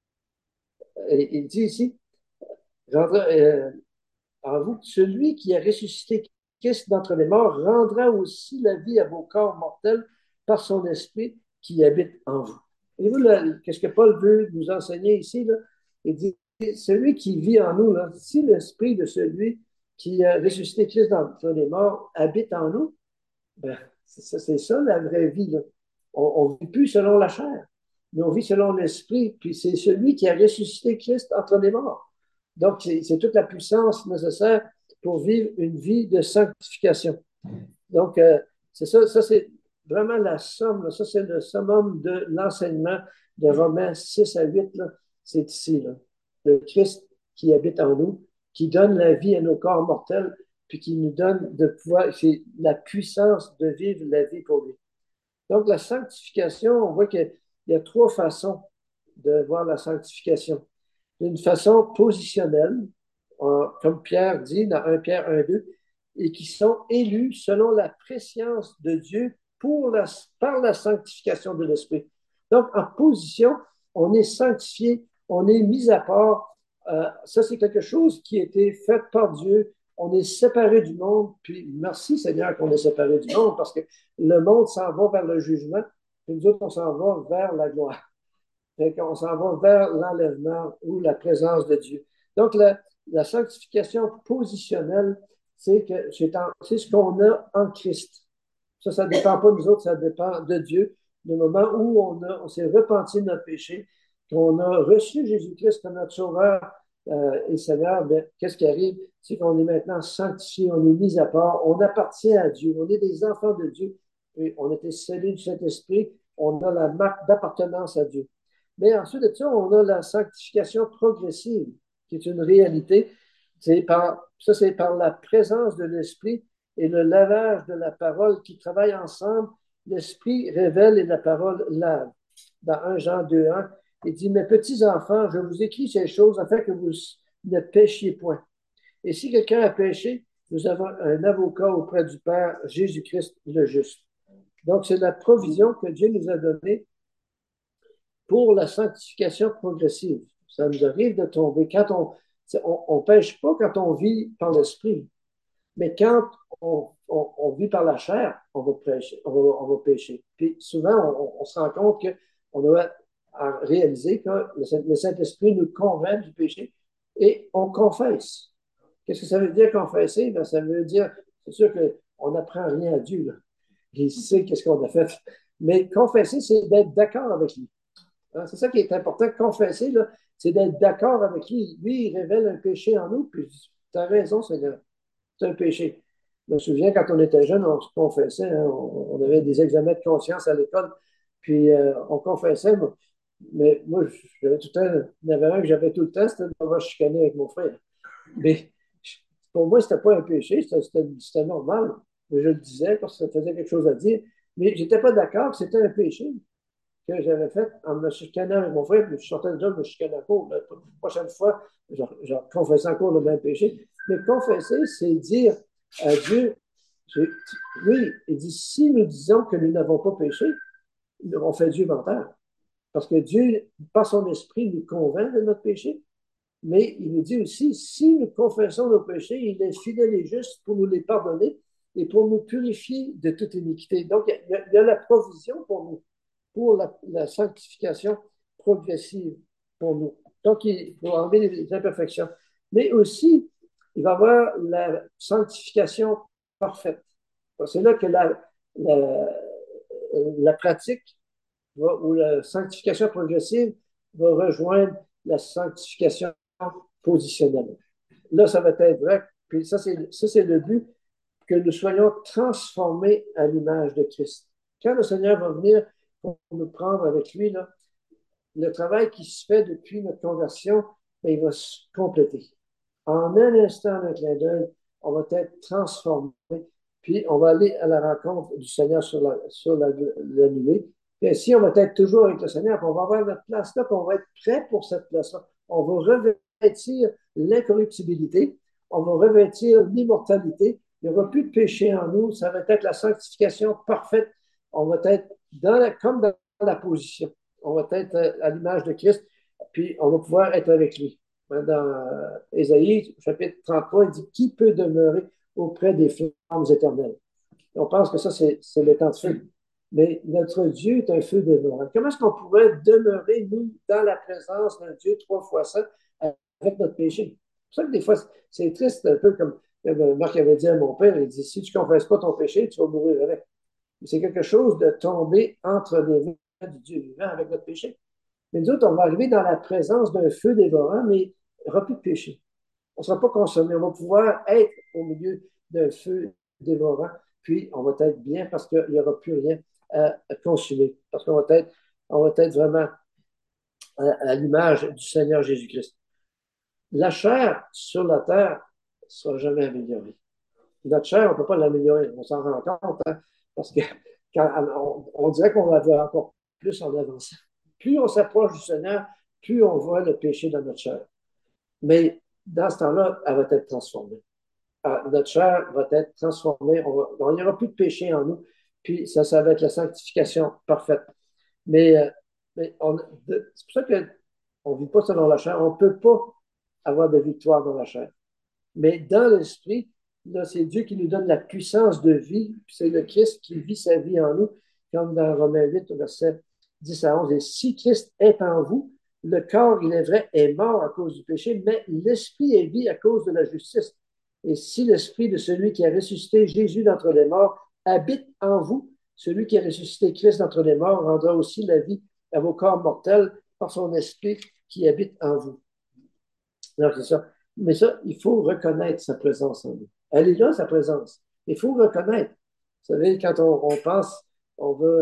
Il dit ici, rendra, en vous, celui qui a ressuscité Christ d'entre les morts rendra aussi la vie à vos corps mortels par son esprit qui habite en vous. Et vous, qu'est-ce que Paul veut nous enseigner ici? Là? Il dit, celui qui vit en nous, là, si l'esprit de celui qui a ressuscité Christ d'entre les morts habite en nous, ben, c'est ça la vraie vie. Là. On ne vit plus selon la chair, mais on vit selon l'esprit, puis c'est celui qui a ressuscité Christ entre les morts. Donc, c'est toute la puissance nécessaire pour vivre une vie de sanctification. Donc, c'est ça c'est vraiment la somme, là. Ça c'est le summum de l'enseignement de Romains 6 à 8, là. C'est ici, là. Le Christ qui habite en nous, qui donne la vie à nos corps mortels, puis qui nous donne de pouvoir, c'est la puissance de vivre la vie pour lui. Donc, la sanctification, on voit qu'il y a trois façons de voir la sanctification. D'une façon positionnelle, comme Pierre dit dans 1 Pierre 1,2, et qui sont élus selon la préscience de Dieu par la sanctification de l'Esprit. Donc, en position, on est sanctifié, on est mis à part. Ça, c'est quelque chose qui a été fait par Dieu. On est séparé du monde, puis merci Seigneur qu'on est séparé du monde, parce que le monde s'en va vers le jugement, puis nous autres, on s'en va vers la gloire. Fait qu'on s'en va vers l'enlèvement ou la présence de Dieu. Donc, la sanctification positionnelle, c'est ce qu'on a en Christ. Ça ne dépend pas de nous autres, ça dépend de Dieu. Le moment où on s'est repenti de notre péché, qu'on a reçu Jésus-Christ comme notre Sauveur et Seigneur, ben, qu'est-ce qui arrive? C'est qu'on est maintenant sanctifié, on est mis à part, on appartient à Dieu, on est des enfants de Dieu, et on a été scellés du Saint-Esprit, on a la marque d'appartenance à Dieu. Mais ensuite de ça, on a la sanctification progressive, qui est une réalité. C'est par la présence de l'Esprit et le lavage de la parole qui travaillent ensemble. L'Esprit révèle et la parole lave. Dans 1 Jean 2,1, il dit, mes petits enfants, je vous écris ces choses afin que vous ne péchiez point. Et si quelqu'un a péché, nous avons un avocat auprès du Père, Jésus-Christ le juste. Donc, c'est la provision que Dieu nous a donnée pour la sanctification progressive. Ça nous arrive de tomber. Quand on pêche pas quand on vit par l'esprit, mais quand on vit par la chair, on va pécher. On va pécher. Puis souvent, on se rend compte qu'on doit réaliser que le Saint-Esprit nous convainc du péché et on confesse. Qu'est-ce que ça veut dire confesser? Ben, ça veut dire, c'est sûr qu'on n'apprend rien à Dieu, là. Il sait qu'est-ce qu'on a fait. Mais confesser, c'est d'être d'accord avec lui. Hein, c'est ça qui est important. Confesser, là, c'est d'être d'accord avec lui. Lui, il révèle un péché en nous, puis tu as raison, c'est un péché. Je me souviens, quand on était jeune, on se confessait, hein, on avait des examens de conscience à l'école, puis on confessait, mais moi, j'avais tout le temps, il y en avait un que j'avais tout le temps, c'était de me chicaner avec mon frère. Mais pour moi, c'était pas un péché, c'était normal. Mais je le disais parce que ça faisait quelque chose à dire. Mais je n'étais pas d'accord que c'était un péché que j'avais fait en me chicanant avec mon frère, puis je sortais de là, je me chicanais à court. La prochaine fois, je confessais encore le même péché. Mais confesser, c'est dire à Dieu, oui, il dit, si nous disons que nous n'avons pas péché, on fait Dieu menteur. Parce que Dieu, par son esprit, nous convainc de notre péché. Mais il nous dit aussi, si nous confessons nos péchés, il est fidèle et juste pour nous les pardonner et pour nous purifier de toute iniquité. Donc, il y a la provision pour nous, pour la sanctification progressive pour nous. Donc, il faut enlever les imperfections. Mais aussi, il va y avoir la sanctification parfaite. C'est là que la pratique ou la sanctification progressive va rejoindre la sanctification positionnelle. Là, ça va être vrai. Puis ça, c'est le but, que nous soyons transformés à l'image de Christ. Quand le Seigneur va venir pour nous prendre avec lui, là, le travail qui se fait depuis notre conversion, bien, il va se compléter. En un instant, un clin d'œil, on va être transformé, puis on va aller à la rencontre du Seigneur sur la nuée. Et ainsi, on va être toujours avec le Seigneur, puis on va avoir notre place là, puis on va être prêt pour cette place-là. On va revêtir l'incorruptibilité, on va revêtir l'immortalité. Il n'y aura plus de péché en nous, ça va être la sanctification parfaite. On va être comme dans la position. On va être à l'image de Christ, puis on va pouvoir être avec lui. Dans Ésaïe, chapitre 33, il dit, qui peut demeurer auprès des flammes éternelles? On pense que ça, c'est le temps de feu. Mais notre Dieu est un feu dévorant. Comment est-ce qu'on pourrait demeurer, nous, dans la présence d'un Dieu trois fois saint avec notre péché? C'est pour ça que des fois, c'est triste, un peu comme Marc avait dit à mon père, il dit, si tu ne confesses pas ton péché, tu vas mourir avec. C'est quelque chose de tomber entre les mains du Dieu vivant avec notre péché. Mais nous autres, on va arriver dans la présence d'un feu dévorant, mais il n'y aura plus de péché. On ne sera pas consommé. On va pouvoir être au milieu d'un feu dévorant, puis on va être bien parce qu'il n'y aura plus rien à consumer. Parce on va être vraiment à l'image du Seigneur Jésus-Christ. La chair sur la terre ne sera jamais améliorée. Notre chair, on ne peut pas l'améliorer. On s'en rend compte, hein, parce que quand on dirait qu'on va voir encore plus en avançant. Plus on s'approche du Seigneur, plus on voit le péché dans notre chair. Mais dans ce temps-là, elle va être transformée. Notre chair va être transformée. Il n'y aura plus de péché en nous. Puis ça va être la sanctification parfaite. Mais, mais c'est pour ça qu'on ne vit pas selon la chair. On ne peut pas avoir de victoire dans la chair. Mais dans l'esprit, là, c'est Dieu qui nous donne la puissance de vie. C'est le Christ qui vit sa vie en nous, comme dans Romains 8, verset 10 à 11. Et si Christ est en vous, le corps, il est vrai, est mort à cause du péché, mais l'esprit est vie à cause de la justice. Et si l'esprit de celui qui a ressuscité Jésus d'entre les morts habite en vous, celui qui a ressuscité Christ d'entre les morts rendra aussi la vie à vos corps mortels par son esprit qui habite en vous. Alors, c'est ça. Mais ça, il faut reconnaître sa présence en nous. Elle est là, sa présence. Il faut reconnaître. Vous savez, quand on pense, on va.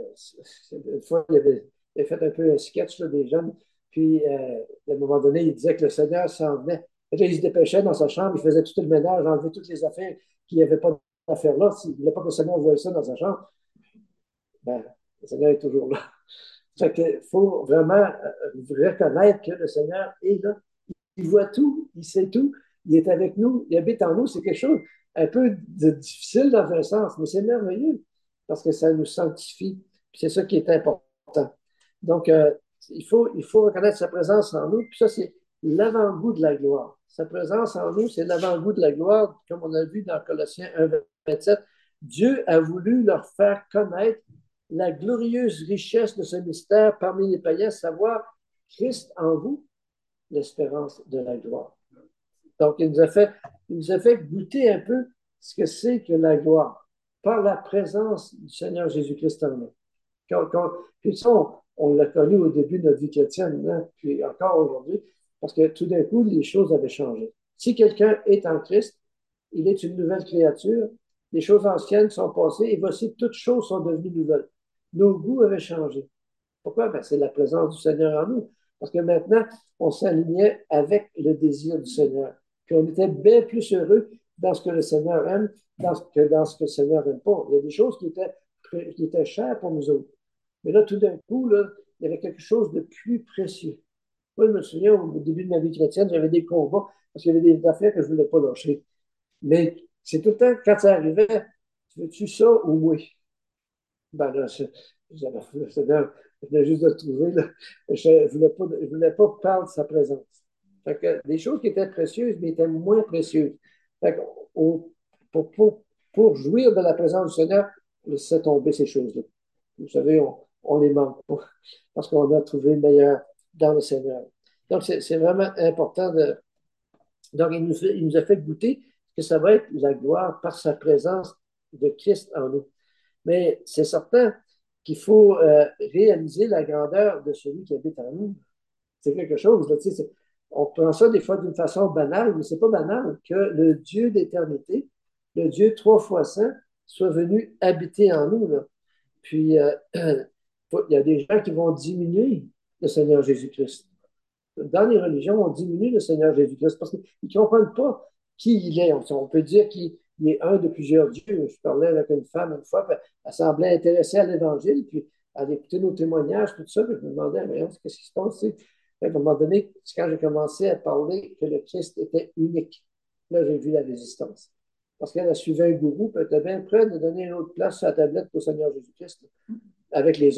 Une fois, il avait fait un peu un sketch là, des jeunes, puis à un moment donné, il disait que le Seigneur s'en venait. Et là, il se dépêchait dans sa chambre, il faisait tout le ménage, enlevait toutes les affaires qu'il n'y avait pas d'affaires là. S'il ne voulait pas que le Seigneur voie ça dans sa chambre, ben, le Seigneur est toujours là. Fait qu'il faut vraiment reconnaître que le Seigneur est là. Il voit tout, il sait tout, il est avec nous, il habite en nous. C'est quelque chose un peu difficile dans un sens, mais c'est merveilleux parce que ça nous sanctifie. C'est ça qui est important. Donc, il faut reconnaître sa présence en nous. Puis ça, c'est l'avant-goût de la gloire. Sa présence en nous, c'est l'avant-goût de la gloire, comme on a vu dans Colossiens 1, 27. Dieu a voulu leur faire connaître la glorieuse richesse de ce mystère parmi les païens, savoir Christ en vous, l'espérance de la gloire. Donc, il nous a fait goûter un peu ce que c'est que la gloire par la présence du Seigneur Jésus-Christ en nous. Puis ça, on l'a connu au début de notre vie chrétienne, hein, puis encore aujourd'hui, parce que tout d'un coup, les choses avaient changé. Si quelqu'un est en Christ, il est une nouvelle créature, les choses anciennes sont passées et voici, toutes choses sont devenues nouvelles. Nos goûts avaient changé. Pourquoi? Ben, c'est la présence du Seigneur en nous. Parce que maintenant, on s'alignait avec le désir du Seigneur. Puis on était bien plus heureux dans ce que le Seigneur aime que dans ce que le Seigneur n'aime pas. Il y a des choses qui étaient chères pour nous autres. Mais là, tout d'un coup, là, il y avait quelque chose de plus précieux. Moi, je me souviens, au début de ma vie chrétienne, j'avais des combats parce qu'il y avait des affaires que je ne voulais pas lâcher. Mais c'est tout le temps, quand ça arrivait, tu veux-tu ça ou moi? Ben là, le Seigneur, je venais juste de le trouver, là. Je ne voulais pas perdre sa présence. Fait que des choses qui étaient précieuses, mais étaient moins précieuses. Fait que pour jouir de la présence du Seigneur, laissez tomber ces choses-là. Vous savez, on les manque pas parce qu'on a trouvé le meilleur dans le Seigneur. Donc, c'est vraiment important de. Donc, il nous a fait goûter que ça va être la gloire par sa présence de Christ en nous. Mais c'est certain qu'il faut réaliser la grandeur de celui qui habite en nous. C'est quelque chose, là, on prend ça des fois d'une façon banale, mais c'est pas banal que le Dieu d'éternité, le Dieu trois fois saint, soit venu habiter en nous. Là. Puis, il y a des gens qui vont diminuer le Seigneur Jésus-Christ. Dans les religions, on diminue le Seigneur Jésus-Christ parce qu'ils ne comprennent pas qui il est. On peut dire qu'il est un de plusieurs dieux. Je parlais avec une femme une fois, puis elle semblait intéressée à l'Évangile, puis elle écoutait nos témoignages, tout ça, puis je me demandais, mais qu'est-ce qui se passe? À un moment donné, c'est quand j'ai commencé à parler que le Christ était unique. Là, j'ai vu la résistance. Parce qu'elle a suivi un gourou, puis elle était bien prête de donner une autre place sur la tablette au Seigneur Jésus-Christ avec les autres.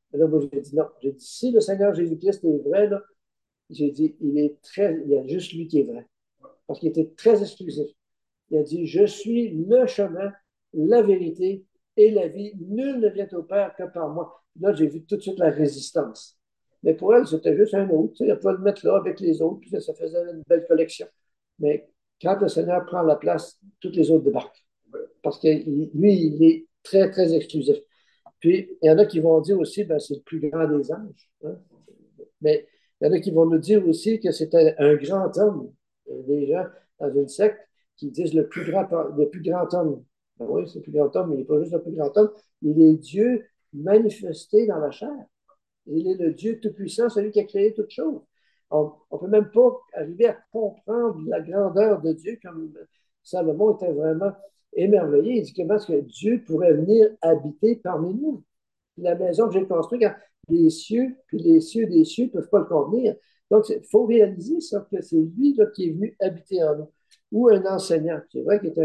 Et là, moi, j'ai dit non. J'ai dit, si le Seigneur Jésus-Christ est vrai, là, j'ai dit, il y a juste lui qui est vrai. Parce qu'il était très exclusif. Il a dit, je suis le chemin, la vérité et la vie. Nul ne vient au Père que par moi. Là, j'ai vu tout de suite la résistance. Mais pour elle, c'était juste un autre. Tu sais, elle pouvait le mettre là avec les autres, puis ça faisait une belle collection. Mais quand le Seigneur prend la place, toutes les autres débarquent. Parce que lui, il est très, très exclusif. Puis, il y en a qui vont dire aussi, ben, c'est le plus grand des anges. Hein? Mais il y en a qui vont nous dire aussi que c'était un grand homme. Des gens dans une secte qui disent le plus grand homme. Ben oui, c'est le plus grand homme, mais il n'est pas juste le plus grand homme. Il est Dieu manifesté dans la chair. Il est le Dieu tout-puissant, celui qui a créé toutes choses. On ne peut même pas arriver à comprendre la grandeur de Dieu comme Salomon était vraiment émerveillé. Il dit comment est-ce que Dieu pourrait venir habiter parmi nous? La maison que j'ai construite, quand les cieux, puis les cieux des cieux ne peuvent pas le contenir. Donc, il faut réaliser ça, que c'est lui là, qui est venu habiter en nous. Ou un enseignant. C'est vrai qu'il est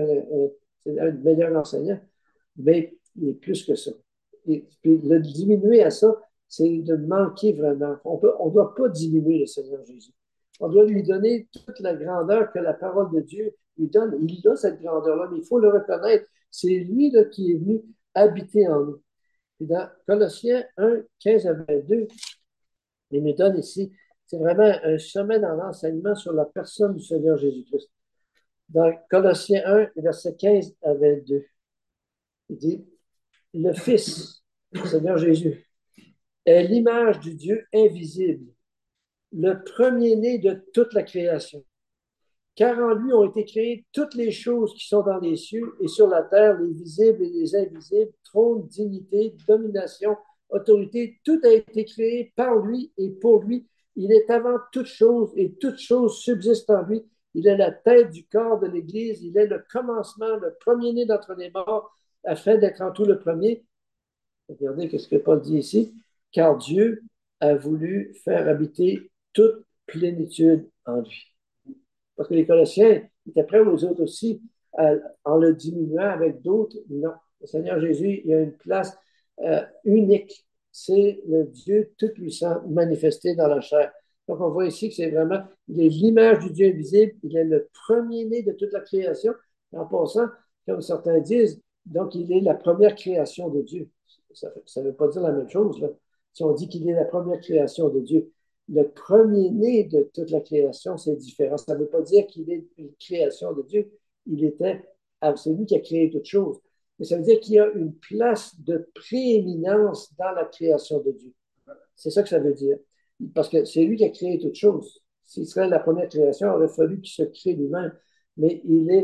un meilleur enseignant, mais il est plus que ça. Et puis le diminuer à ça, c'est de manquer vraiment. On ne doit pas diminuer le Seigneur Jésus. On doit lui donner toute la grandeur que la parole de Dieu lui donne. Il a cette grandeur-là, mais il faut le reconnaître. C'est lui là, qui est venu habiter en nous. Puis dans Colossiens 1, 15 à 22, il nous donne ici, c'est vraiment un sommet dans l'enseignement sur la personne du Seigneur Jésus-Christ. Dans Colossiens 1, verset 15 à 22, il dit, le Fils, le Seigneur Jésus, est l'image du Dieu invisible, le premier-né de toute la création. Car en lui ont été créées toutes les choses qui sont dans les cieux et sur la terre, les visibles et les invisibles, trône, dignité, domination, autorité, tout a été créé par lui et pour lui. Il est avant toute chose et toute chose subsiste en lui. Il est la tête du corps de l'Église, il est le commencement, le premier-né d'entre les morts, afin d'être en tout le premier. Regardez ce que Paul dit ici. Car Dieu a voulu faire habiter toute plénitude en lui. Parce que les Colossiens étaient prêts aux autres aussi, en le diminuant avec d'autres. Non. Le Seigneur Jésus, il a une place unique. C'est le Dieu Tout-Puissant manifesté dans la chair. Donc, on voit ici que c'est vraiment, il est l'image du Dieu invisible, il est le premier-né de toute la création. En passant, comme certains disent, donc il est la première création de Dieu. Ça ne veut pas dire la même chose, là. Si on dit qu'il est la première création de Dieu, le premier-né de toute la création, c'est différent. Ça ne veut pas dire qu'il est une création de Dieu. C'est lui qui a créé toute chose. Mais ça veut dire qu'il y a une place de prééminence dans la création de Dieu. C'est ça que ça veut dire. Parce que c'est lui qui a créé toute chose. S'il serait la première création, il aurait fallu qu'il se crée lui-même. Mais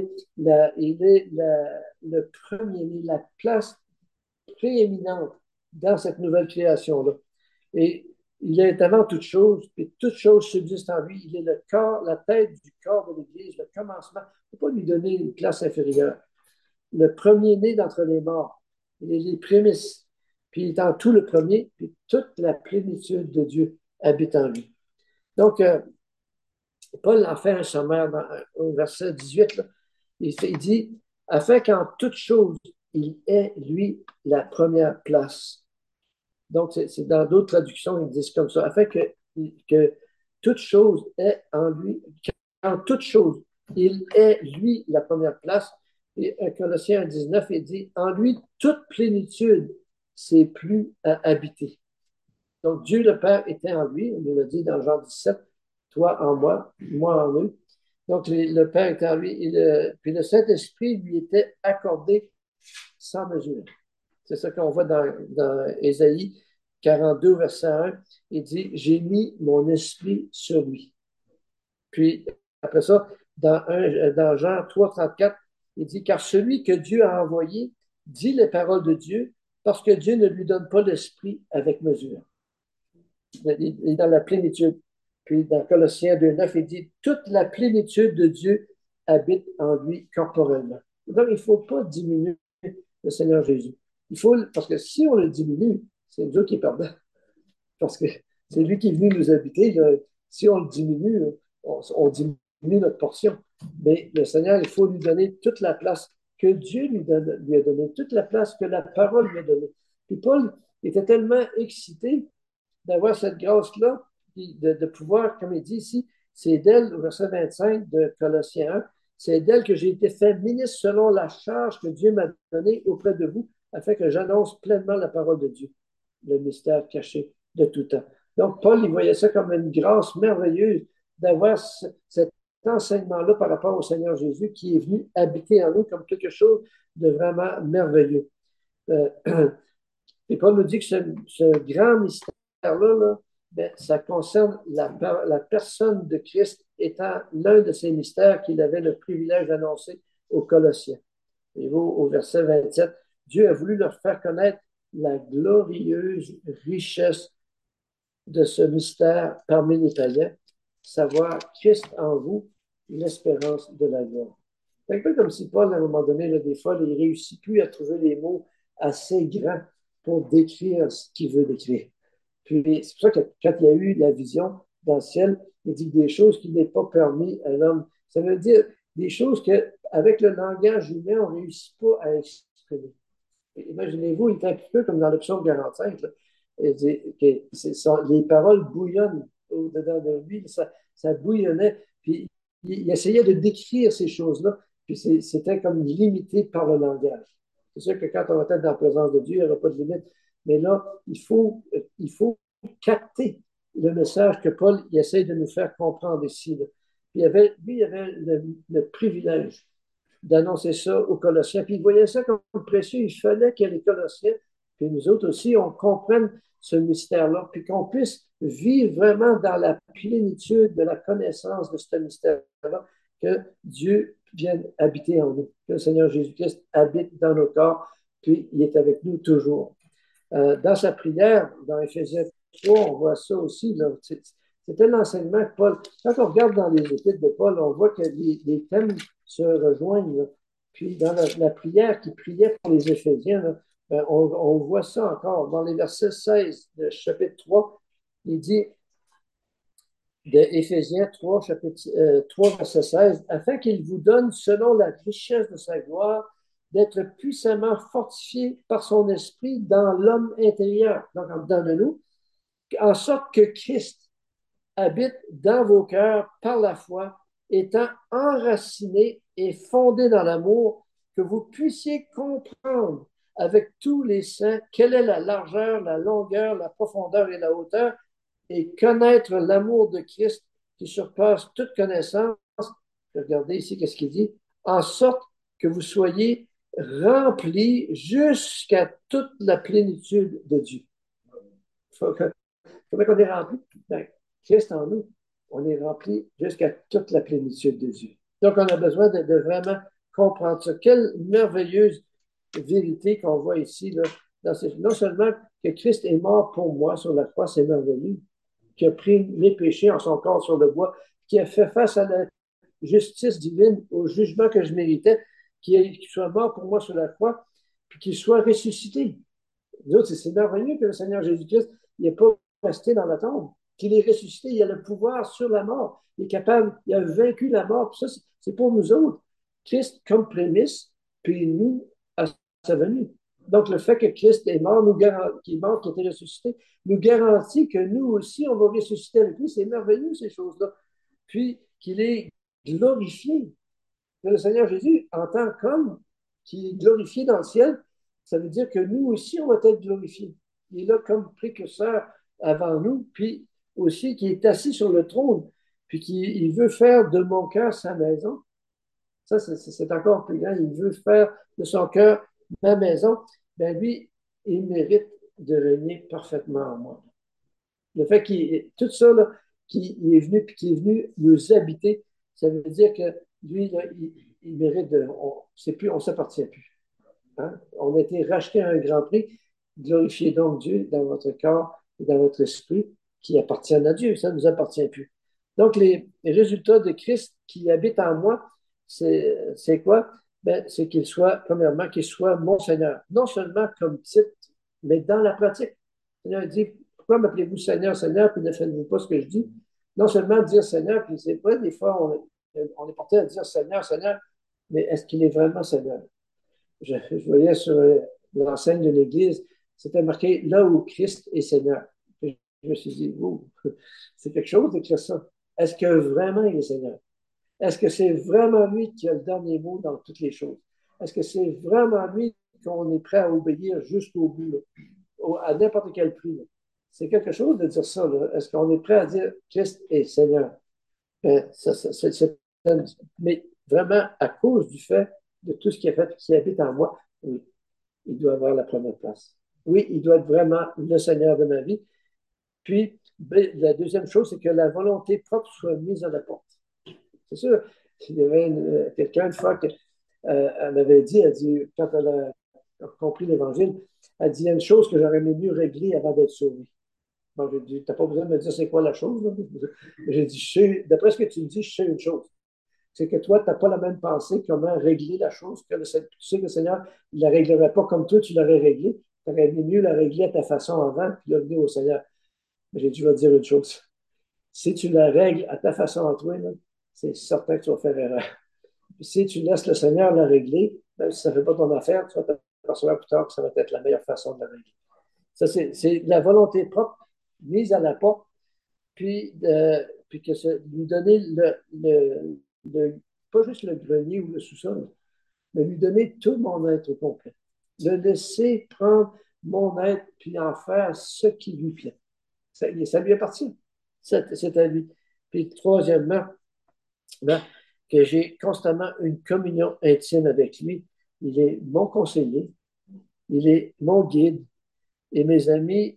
le premier-né, la place prééminente dans cette nouvelle création-là. Et il est avant toute chose, et toute chose subsiste en lui. Il est le corps, la tête du corps de l'Église, le commencement. Il ne faut pas lui donner une place inférieure. Le premier-né d'entre les morts. Il est les prémices. Puis il est en tout le premier, puis toute la plénitude de Dieu habite en lui. Donc, Paul en fait un sommaire au verset 18. Là. Il dit, afin qu'en toute chose, il ait, lui, la première place. Donc, c'est dans d'autres traductions, ils disent comme ça, afin que toute chose est en lui, qu'en toute chose, il est, lui, la première place. Et Colossiens 19, il dit, en lui, toute plénitude, c'est plus à habiter. Donc, Dieu le Père était en lui, on nous l'a dit dans Jean 17, toi en moi en eux. Donc, le Père était en lui, puis le Saint-Esprit lui était accordé sans mesure. C'est ça qu'on voit dans Ésaïe 42, verset 1. Il dit, j'ai mis mon esprit sur lui. Puis, après ça, dans Jean 3, 34, il dit, car celui que Dieu a envoyé dit les paroles de Dieu parce que Dieu ne lui donne pas l'esprit avec mesure. Il est dans la plénitude. Puis, dans Colossiens 2, 9, il dit, toute la plénitude de Dieu habite en lui corporellement. Donc, il ne faut pas diminuer le Seigneur Jésus. Parce que si on le diminue, c'est Dieu qui est perdant. Parce que c'est lui qui est venu nous habiter. Là. Si on le diminue, on diminue notre portion. Mais le Seigneur, il faut lui donner toute la place que Dieu lui a donnée, toute la place que la parole lui a donnée. Puis Paul, il était tellement excité d'avoir cette grâce-là, de pouvoir, comme il dit ici, c'est d'elle, au verset 25 de Colossiens 1, c'est d'elle que j'ai été fait ministre selon la charge que Dieu m'a donnée auprès de vous, afin que j'annonce pleinement la parole de Dieu, le mystère caché de tout temps. Donc, Paul, il voyait ça comme une grâce merveilleuse d'avoir cet enseignement-là par rapport au Seigneur Jésus qui est venu habiter en nous comme quelque chose de vraiment merveilleux. Euh, et Paul nous dit que ce grand mystère-là, là, ben, ça concerne la personne de Christ étant l'un de ces mystères qu'il avait le privilège d'annoncer aux Colossiens. Et au verset 27, Dieu a voulu leur faire connaître la glorieuse richesse de ce mystère parmi les païens, savoir Christ en vous, l'espérance de la gloire. C'est un peu comme si Paul, à un moment donné, là, des fois, il ne réussit plus à trouver les mots assez grands pour décrire ce qu'il veut décrire. Puis c'est pour ça que quand il y a eu la vision dans le ciel, il dit des choses qui n'est pas permis à l'homme. Ça veut dire des choses qu'avec le langage humain, on ne réussit pas à exprimer. Imaginez-vous, il est un petit peu comme dans le psaume 45. Là. Il dit que les paroles bouillonnent au-dedans de lui, ça bouillonnait. Puis il essayait de décrire ces choses-là, puis c'était comme limité par le langage. C'est sûr que quand on va être dans la présence de Dieu, il n'y aura pas de limite. Mais là, il faut capter le message que Paul il essaie de nous faire comprendre ici. Là. Puis lui, il avait le privilège d'annoncer ça aux Colossiens. Puis ils voyaient ça comme précieux. Il fallait que les Colossiens, puis nous autres aussi, on comprenne ce mystère-là, puis qu'on puisse vivre vraiment dans la plénitude de la connaissance de ce mystère-là, que Dieu vienne habiter en nous, que le Seigneur Jésus-Christ habite dans nos corps, puis il est avec nous toujours. Dans sa prière, dans Éphésiens 3, on voit ça aussi. Là, c'était l'enseignement que Paul. Quand on regarde dans les épîtres de Paul, on voit que les thèmes se rejoignent. Là. Puis dans la prière qu'il priait pour les Éphésiens, là, on voit ça encore. Dans les versets 16 de chapitre 3, il dit de Éphésiens 3, chapitre 3, verset 16, afin qu'il vous donne, selon la richesse de sa gloire, d'être puissamment fortifié par son esprit dans l'homme intérieur, donc en dedans de nous, en sorte que Christ habite dans vos cœurs par la foi, étant enraciné et fondé dans l'amour, que vous puissiez comprendre avec tous les saints quelle est la largeur, la longueur, la profondeur et la hauteur, et connaître l'amour de Christ qui surpasse toute connaissance. Regardez ici qu'est-ce qu'il dit, en sorte que vous soyez remplis jusqu'à toute la plénitude de Dieu. Comment on est rempli? Ben, Christ en nous, on est rempli jusqu'à toute la plénitude de Dieu. Donc, on a besoin de vraiment comprendre ça. Quelle merveilleuse vérité qu'on voit ici. Là, non seulement que Christ est mort pour moi sur la croix, c'est merveilleux, qui a pris mes péchés en son corps sur le bois, qui a fait face à la justice divine, au jugement que je méritais, qui soit mort pour moi sur la croix, puis qu'il soit ressuscité. C'est merveilleux que le Seigneur Jésus-Christ n'est pas resté dans la tombe, qu'il est ressuscité, il a le pouvoir sur la mort, il est capable, il a vaincu la mort. Puis ça, c'est pour nous autres. Christ comme prémisse, puis nous, à sa venue. Donc, le fait que Christ est mort, qu'il est mort, qu'il était ressuscité, nous garantit que nous aussi, on va ressusciter avec lui. C'est merveilleux, ces choses-là. Puis, qu'il est glorifié. Que le Seigneur Jésus, en tant qu'homme, qui est glorifié dans le ciel, ça veut dire que nous aussi, on va être glorifiés. Il est là comme précurseur avant nous, puis aussi qui est assis sur le trône, puis qui veut faire de mon cœur sa maison. Ça, c'est encore plus grand. Il veut faire de son cœur ma maison. Ben lui, il mérite de régner parfaitement en moi. Le fait qu'il tout ça, là, qu'il est venu puis qu'il est venu nous habiter, ça veut dire que lui, là, il mérite de. On ne s'appartient plus. Hein? On a été racheté à un grand prix. Glorifiez donc Dieu dans votre corps et dans votre esprit qui appartiennent à Dieu. Ça ne nous appartient plus. Donc, les résultats de Christ qui habite en moi, c'est quoi? Ben, c'est qu'il soit, premièrement, qu'il soit mon Seigneur. Non seulement comme titre, mais dans la pratique. Le Seigneur dit, pourquoi m'appelez-vous Seigneur, Seigneur, puis ne faites-vous pas ce que je dis? Non seulement dire Seigneur, puis c'est vrai, des fois, on est porté à dire Seigneur, Seigneur, mais est-ce qu'il est vraiment Seigneur? Je voyais sur l'enseigne de l'Église, c'était marqué là où Christ est Seigneur. Puis je me suis dit, oh, c'est quelque chose d'écrire ça. Est-ce que vraiment il est Seigneur? Est-ce que c'est vraiment lui qui a le dernier mot dans toutes les choses? Est-ce que c'est vraiment lui qu'on est prêt à obéir jusqu'au bout, là, à n'importe quel prix? Là? C'est quelque chose de dire ça. Là. Est-ce qu'on est prêt à dire Christ est Seigneur? Mais vraiment, à cause du fait de tout ce qui est fait, qui habite en moi, oui, il doit avoir la première place. Oui, il doit être vraiment le Seigneur de ma vie. Puis, la deuxième chose, c'est que la volonté propre soit mise à la porte. C'est sûr, il y avait quelqu'un une fois qu'elle avait dit, elle dit, quand elle a compris l'Évangile, elle dit, il y a une chose que j'aurais mieux régler avant d'être sauvé. Bon, j'ai dit, t'as pas besoin de me dire c'est quoi la chose. Là. J'ai dit, d'après ce que tu me dis, je sais une chose. C'est que toi, tu n'as pas la même pensée comment régler la chose que tu sais que le Seigneur, il ne la réglerait pas comme toi, tu l'aurais réglé. Tu aurais mieux la régler à ta façon avant, puis la venir au Seigneur. Mais j'ai dû te dire une chose. Si tu la règles à ta façon à toi, c'est certain que tu vas faire erreur. Puis si tu laisses le Seigneur la régler, même si ça ne fait pas ton affaire, tu vas t'apercevoir plus tard que ça va être la meilleure façon de la régler. Ça, c'est la volonté propre mise à la porte, puis que lui donner pas juste le grenier ou le sous-sol, mais lui donner tout mon être au complet. Le laisser prendre mon être, puis en faire ce qui lui plaît. Ça lui appartient. C'est à lui. Puis troisièmement, ben, que j'ai constamment une communion intime avec lui. Il est mon conseiller, il est mon guide, et mes amis,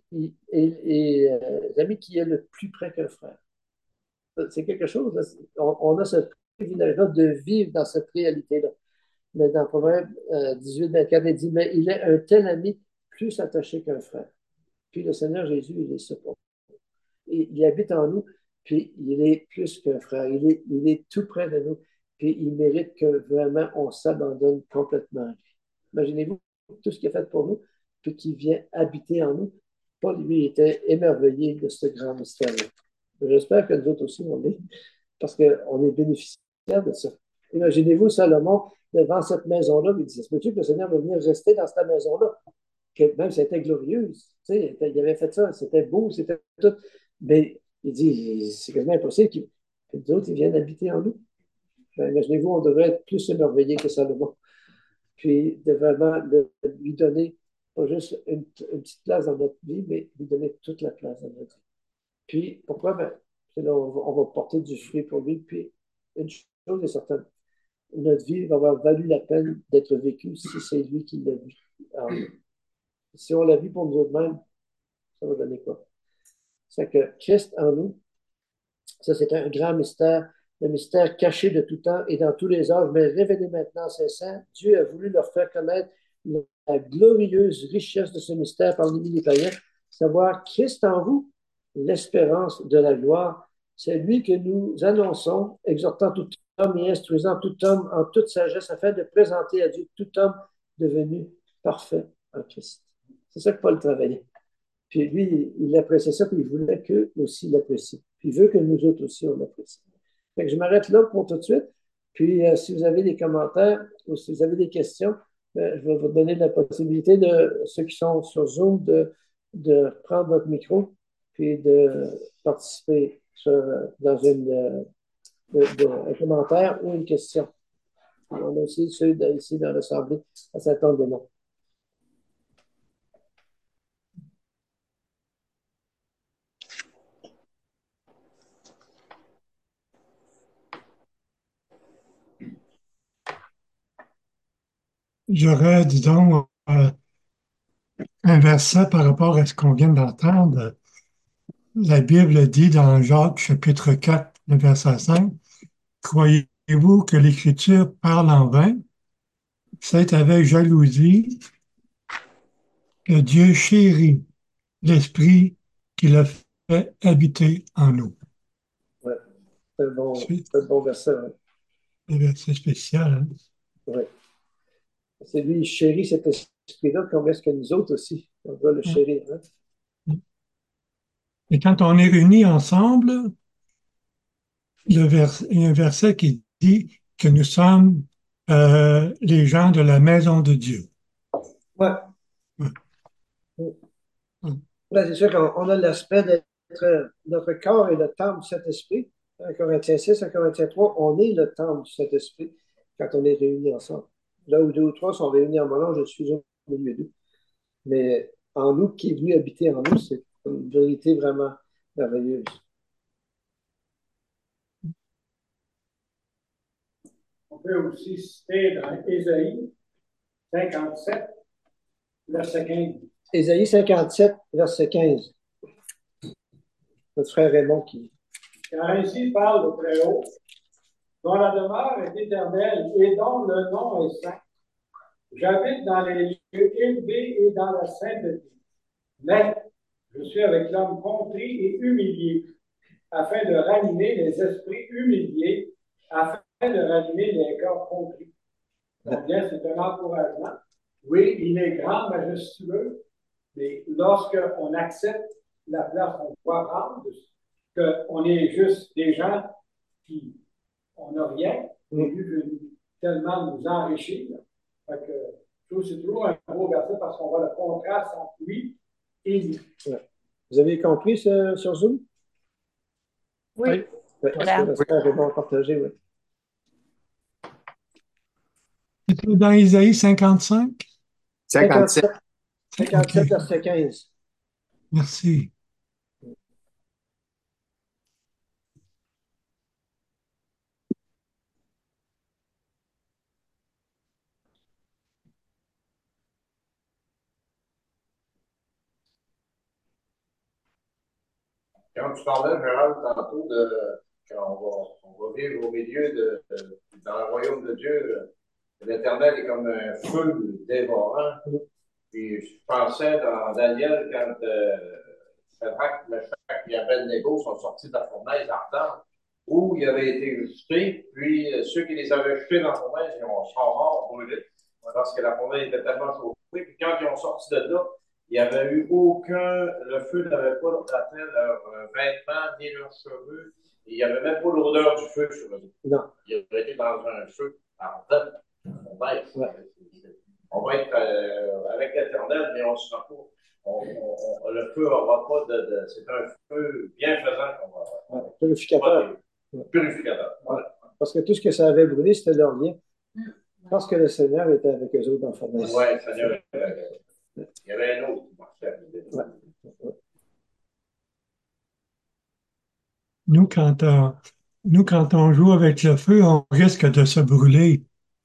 les amis qui est le plus près qu'un frère. C'est quelque chose, là, on a ce privilège-là de vivre dans cette réalité-là. Mais dans Proverbe 18, 24, il dit, mais il est un tel ami plus attaché qu'un frère. Puis le Seigneur Jésus, il est ça pour nous. Il habite en nous, puis il est plus qu'un frère. Il est tout près de nous, puis il mérite que vraiment on s'abandonne complètement à lui. Imaginez-vous tout ce qu'il a fait pour nous, puis qui vient habiter en nous. Paul, lui, était émerveillé de ce grand mystère-là. J'espère que nous autres aussi, on est, parce qu'on est bénéficiaires de ça. Imaginez-vous Salomon devant cette maison-là, il dit, est-ce que le Seigneur va venir rester dans cette maison-là? Que même c'était glorieux, tu sais, il avait fait ça, c'était beau, c'était tout. Mais il dit, c'est quasiment impossible que d'autres ils viennent habiter en nous. Ben, imaginez-vous, on devrait être plus émerveillé que Salomon. Puis de vraiment lui donner pas juste une petite place dans notre vie, mais lui donner toute la place dans notre vie. Puis pourquoi? Ben, là, on va porter du fruit pour lui. Puis une chose est certaine, notre vie va avoir valu la peine d'être vécue si c'est lui qui l'a vu. Alors, si on l'a vu pour nous mêmes, ça va donner quoi? C'est que Christ en nous, ça c'est un grand mystère, le mystère caché de tout temps et dans tous les âges, mais révélé maintenant à ses saints. Dieu a voulu leur faire connaître la glorieuse richesse de ce mystère parmi les païens, savoir Christ en vous, l'espérance de la gloire. C'est lui que nous annonçons, exhortant tout homme et instruisant tout homme en toute sagesse, afin de présenter à Dieu tout homme devenu parfait en Christ. C'est ça que Paul travaillait. Puis lui, il appréciait ça, puis il voulait qu'eux aussi l'apprécient. Puis il veut que nous autres aussi, on l'apprécie. Fait que je m'arrête là pour tout de suite. Puis si vous avez des commentaires ou si vous avez des questions, je vais vous donner la possibilité de ceux qui sont sur Zoom de prendre votre micro puis de participer dans un commentaire ou une question. On a aussi ceux ici dans l'Assemblée à Saint-Anne-des-Monts. J'aurais, disons, un verset par rapport à ce qu'on vient d'entendre. La Bible dit dans Jacques chapitre 4, le verset 5, croyez-vous que l'Écriture parle en vain? C'est avec jalousie que Dieu chérit l'Esprit qu'il a fait habiter en nous. Ouais, c'est un bon verset. Ouais. Un verset spécial. Hein? Ouais. C'est lui, il chérit cet esprit-là, comme est-ce que nous autres aussi, on doit le chérir. Hein? Et quand on est réunis ensemble, il y a un verset qui dit que nous sommes les gens de la maison de Dieu. Ouais. Ouais. Là, c'est sûr qu'on a l'aspect d'être, notre corps est le temple du Saint-Esprit. 1 Corinthiens 6, 1 Corinthiens 3, on est le temple du Saint-Esprit quand on est réunis ensemble. Là où deux ou trois sont réunis en mon nom, je suis au milieu d'eux. Mais en nous, qui est venu habiter en nous, c'est une vérité vraiment merveilleuse. On peut aussi citer dans Ésaïe 57, verset 15. Ésaïe 57, verset 15. Notre frère Raymond qui. Car ainsi parle le Très-Haut, dont la demeure est éternelle et dont le nom est saint. J'habite dans les lieux élevés et dans la sainteté. Mais je suis avec l'homme contrit et humilié, afin de ranimer les esprits humiliés, afin de ranimer les corps contris. Donc, bien, c'est un encouragement. Oui, il est grand, majestueux, mais lorsqu'on accepte la place qu'on doit prendre, qu'on est juste des gens qui, on n'a rien, mais lui veut tellement nous enrichir. Fait que, je trouve que c'est toujours un beau verset parce qu'on voit le contraste entre lui et lui. Ouais. Vous avez compris sur Zoom? Oui. Oui. J'espère qu'on va partager, oui. C'était dans Isaïe 55? 57, 57 Ok, verset 15. merci. Quand tu parlais, Gérald, tantôt de quand on va vivre au milieu dans le royaume de Dieu, l'Éternel est comme un feu dévorant. Puis je pensais dans Daniel, quand Shadrach, Meshach et Abednego sont sortis de la fournaise ardente, où ils avaient été jetés, puis ceux qui les avaient jetés dans la fournaise, sont morts brûlés, parce que la fournaise était tellement chauffée. Puis quand ils ont sorti de là, il n'y avait eu aucun, le feu n'avait pas atteint leurs vêtements ni leurs cheveux. Et il n'y avait même pas l'odeur du feu sur eux. Non. Ils avaient été dans un feu ardent. On va être avec l'Éternel, mais on ne sera pas. Le feu n'aura pas de. C'est un feu bienfaisant qu'on va avoir. Purificateur. Purificateur. Voilà. Parce que tout ce que ça avait brûlé, c'était leur lien. Parce que le Seigneur était avec eux autres dans la fournaise. Oui, le Seigneur était avec eux. Il y avait un autre qui marchait. Ouais. Nous, quand on joue avec le feu, on risque de se brûler.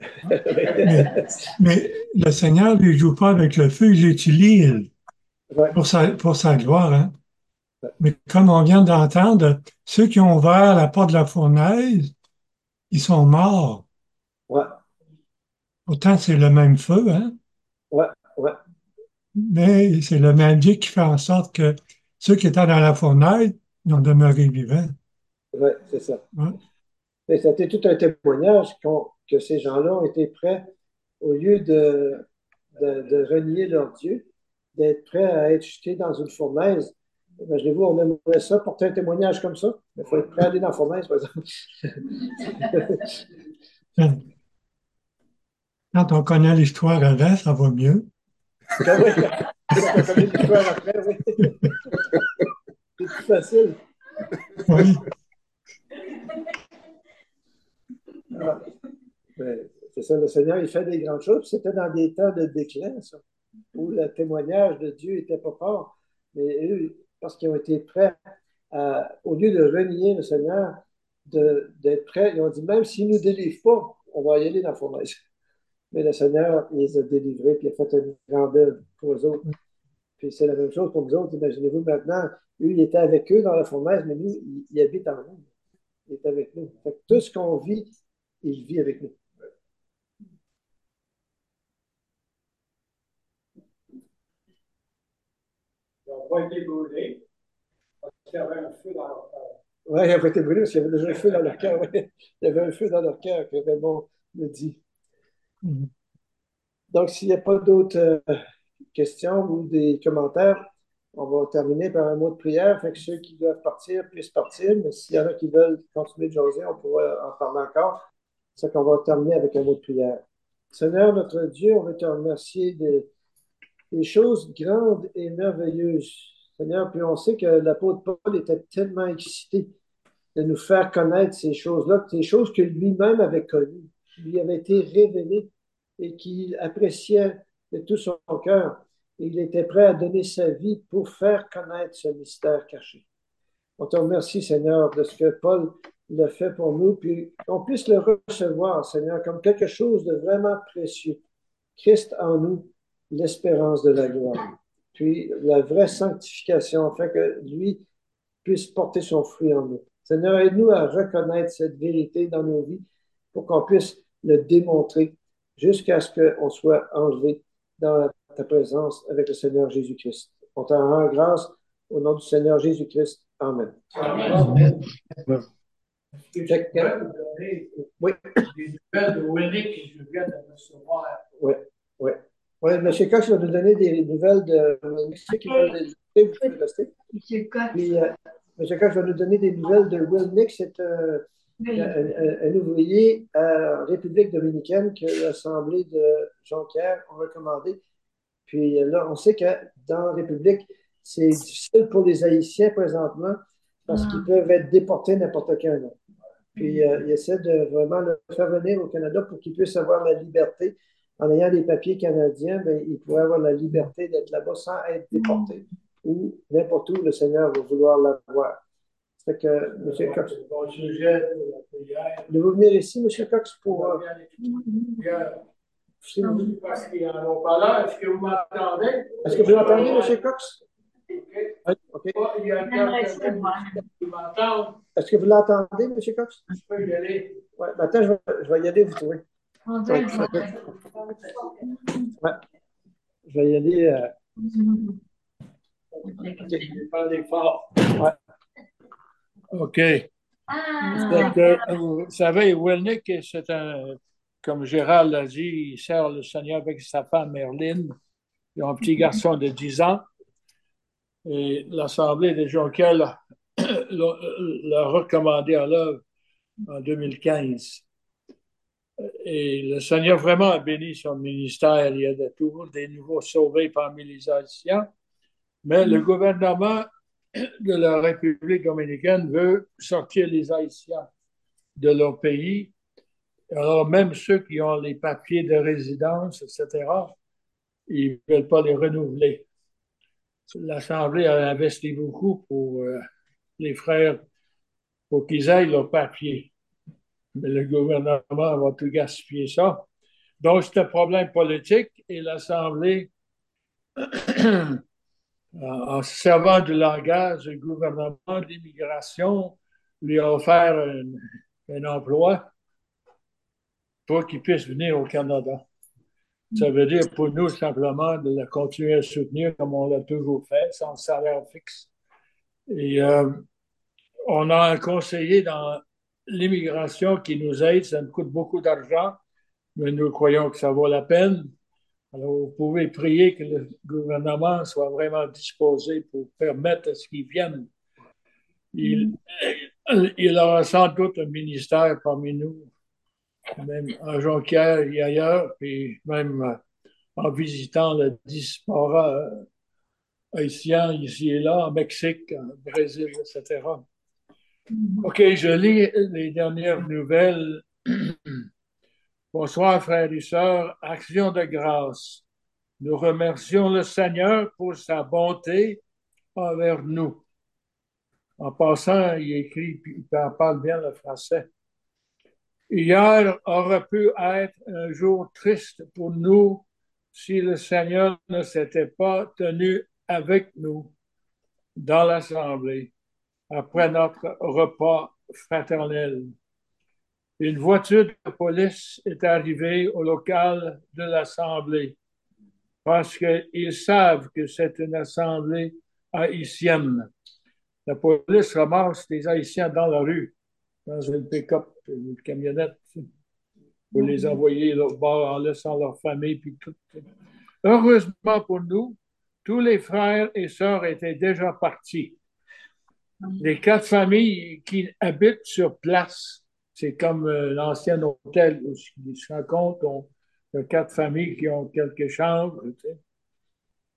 Mais le Seigneur ne joue pas avec le feu, il l'utilise pour sa gloire. Hein? Mais comme on vient d'entendre, ceux qui ont ouvert la porte de la fournaise, ils sont morts. Ouais. Pourtant, c'est le même feu, hein? Ouais, ouais. Mais c'est le même Dieu qui fait en sorte que ceux qui étaient dans la fournaise, ils ont demeuré vivants. Oui, c'est ça. Ouais. Et c'était tout un témoignage que ces gens-là ont été prêts, au lieu de renier leur Dieu, d'être prêts à être jetés dans une fournaise. Imaginez-vous, on aimerait ça, porter un témoignage comme ça. Il faut être prêt à aller dans la fournaise, par exemple. Quand on connaît l'histoire avant, ça va mieux. Quand on connaît l'histoire après, oui. C'est plus facile. Oui. Ah. C'est ça, le Seigneur, il fait des grandes choses. C'était dans des temps de déclin, ça, où le témoignage de Dieu n'était pas fort. Mais eux, parce qu'ils ont été prêts, au lieu de renier le Seigneur, d'être prêts, ils ont dit, même s'il ne nous délivre pas, on va y aller dans la fournaise. Mais le Seigneur, il les a délivrés, puis il a fait une grande œuvre pour eux autres. Puis c'est la même chose pour nous autres. Imaginez-vous maintenant, lui, il était avec eux dans la fournaise, mais nous, il habite en nous. Il est avec nous. Fait que tout ce qu'on vit, il vit avec nous. Ils n'ont pas été brûlés parce qu'il y avait un feu dans leur cœur. Oui, ils ont été brûlés parce qu'il y avait déjà un feu dans leur cœur. Ouais. Il y avait un feu dans leur cœur, que Raymond le dit. Donc, s'il n'y a pas d'autres questions ou des commentaires, on va terminer par un mot de prière. Fait que ceux qui doivent partir puissent partir, mais s'il y en a qui veulent continuer de jaser, on pourra en parler encore. C'est ça qu'on va terminer avec un mot de prière. Seigneur, notre Dieu, on veut te remercier des choses grandes et merveilleuses, Seigneur. Puis on sait que l'apôtre Paul était tellement excité de nous faire connaître ces choses-là, ces choses que lui-même avait connues, qui lui avaient été révélées et qu'il appréciait de tout son cœur. Et il était prêt à donner sa vie pour faire connaître ce mystère caché. On te remercie, Seigneur, de ce que Paul l'a fait pour nous, puis qu'on puisse le recevoir, Seigneur, comme quelque chose de vraiment précieux. Christ en nous, l'espérance de la gloire. Puis la vraie sanctification, afin que lui puisse porter son fruit en nous. Seigneur, aide-nous à reconnaître cette vérité dans nos vies pour qu'on puisse le démontrer jusqu'à ce qu'on soit enlevé dans ta présence avec le Seigneur Jésus-Christ. On t'en rend grâce au nom du Seigneur Jésus-Christ. Amen. Amen. Est-ce que tu peux me donner Oui, des nouvelles de Winnie que je viens de recevoir? oui, oui. Oui, M. Cox va nous donner des nouvelles de ceux qui veulent les écouter, vous pouvez rester. M. Cox. Puis, M. Cox va nous donner des nouvelles de Will Nix, c'est un ouvrier en République dominicaine que l'Assemblée de Jonquière a recommandé. Puis là, on sait que dans la République, c'est difficile pour les Haïtiens présentement parce qu'ils peuvent être déportés n'importe quand. Puis il essaie de vraiment le faire venir au Canada pour qu'il puisse avoir la liberté. En ayant des papiers canadiens, bien, il pourrait avoir la liberté d'être là-bas sans être déporté ou n'importe où le Seigneur va vouloir l'avoir. C'est que, M. Cox, Bon sujet pour la prière. vous venir ici, M. Cox, pour... Si vous parce qu'il y a un haut-parleur, est-ce que vous m'entendez? Est-ce que vous l'entendez, M. Cox? OK. OK. Il y a quelqu'un qui m'entend. Est-ce que vous l'entendez, M. Cox? Je peux y aller. Oui, attends, je vais y aller, vous trouvez. On Ouais, je vais y aller. Je parle fort. Ouais. OK. Vous savez, Wilnick, c'est un, comme Gérald l'a dit, il sert le Seigneur avec sa femme Merlin. Ils ont un petit garçon de 10 ans. Et l'Assemblée des Jonquières l'a recommandé à l'œuvre en 2015. Et le Seigneur vraiment a béni son ministère. Il y a toujours des nouveaux sauvés parmi les Haïtiens. Mais le gouvernement de la République dominicaine veut sortir les Haïtiens de leur pays. Alors, même ceux qui ont les papiers de résidence, etc., ils ne veulent pas les renouveler. L'Assemblée a investi beaucoup pour les frères, pour qu'ils aient leurs papiers. Mais le gouvernement va tout gaspiller ça. Donc, c'est un problème politique et l'Assemblée, en se servant du langage du gouvernement de l'immigration, lui a offert un emploi pour qu'il puisse venir au Canada. Ça veut dire pour nous simplement de continuer à soutenir comme on l'a toujours fait, sans salaire fixe. Et on a un conseiller dans l'immigration qui nous aide. Ça nous coûte beaucoup d'argent, mais nous croyons que ça vaut la peine. Alors, vous pouvez prier que le gouvernement soit vraiment disposé pour permettre à ce qu'ils viennent. Il aura sans doute un ministère parmi nous, même à Jonquière et ailleurs, puis même en visitant la diaspora haïtien ici et là, en Mexique, en Brésil, etc. OK, je lis les dernières nouvelles. Bonsoir, frères et sœurs. Action de grâce. Nous remercions le Seigneur pour sa bonté envers nous. En passant, il écrit, puis il parle bien le français. Hier aurait pu être un jour triste pour nous si le Seigneur ne s'était pas tenu avec nous dans l'Assemblée après notre repas fraternel. Une voiture de police est arrivée au local de l'Assemblée parce qu'ils savent que c'est une Assemblée haïtienne. La police ramasse les Haïtiens dans la rue, dans une pick-up, une camionnette, pour les envoyer au bord en laissant leur famille. Puis tout. Heureusement pour nous, tous les frères et sœurs étaient déjà partis. Les 4 familles qui habitent sur place, c'est comme l'ancien hôtel où ils se rencontrent, il y a 4 familles qui ont quelques chambres. Tu sais.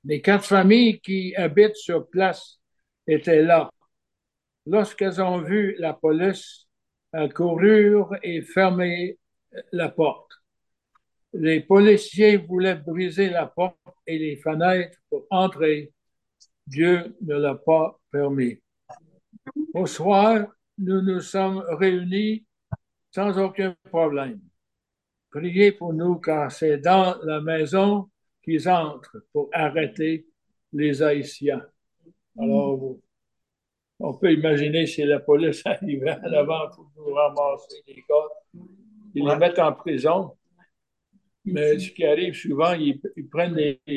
Les 4 familles qui habitent sur place étaient là. Lorsqu'elles ont vu la police, elles coururent et fermèrent la porte. Les policiers voulaient briser la porte et les fenêtres pour entrer. Dieu ne l'a pas permis. Au soir, nous nous sommes réunis sans aucun problème. Priez pour nous, car c'est dans la maison qu'ils entrent pour arrêter les Haïtiens. Alors, on peut imaginer si la police arrivait à l'avant pour nous ramasser les gars, ils les mettent en prison. Mais ce qui arrive souvent, ils prennent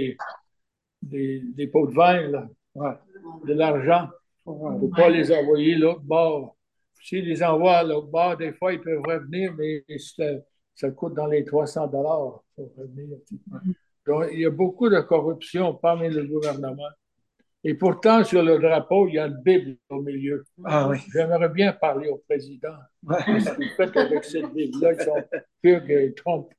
des pots de vin, là, de l'argent, pour ne pas les envoyer l'autre bord. S'ils les envoient à l'autre bord, des fois, ils peuvent revenir, mais ça coûte dans les 300 $ pour revenir. Donc, il y a beaucoup de corruption parmi le gouvernement. Et pourtant, sur le drapeau, il y a une Bible au milieu. Ah oui. J'aimerais bien parler au président. Qu'est-ce que vous faites avec cette Bible-là? Ils sont purs qu'ils trompent.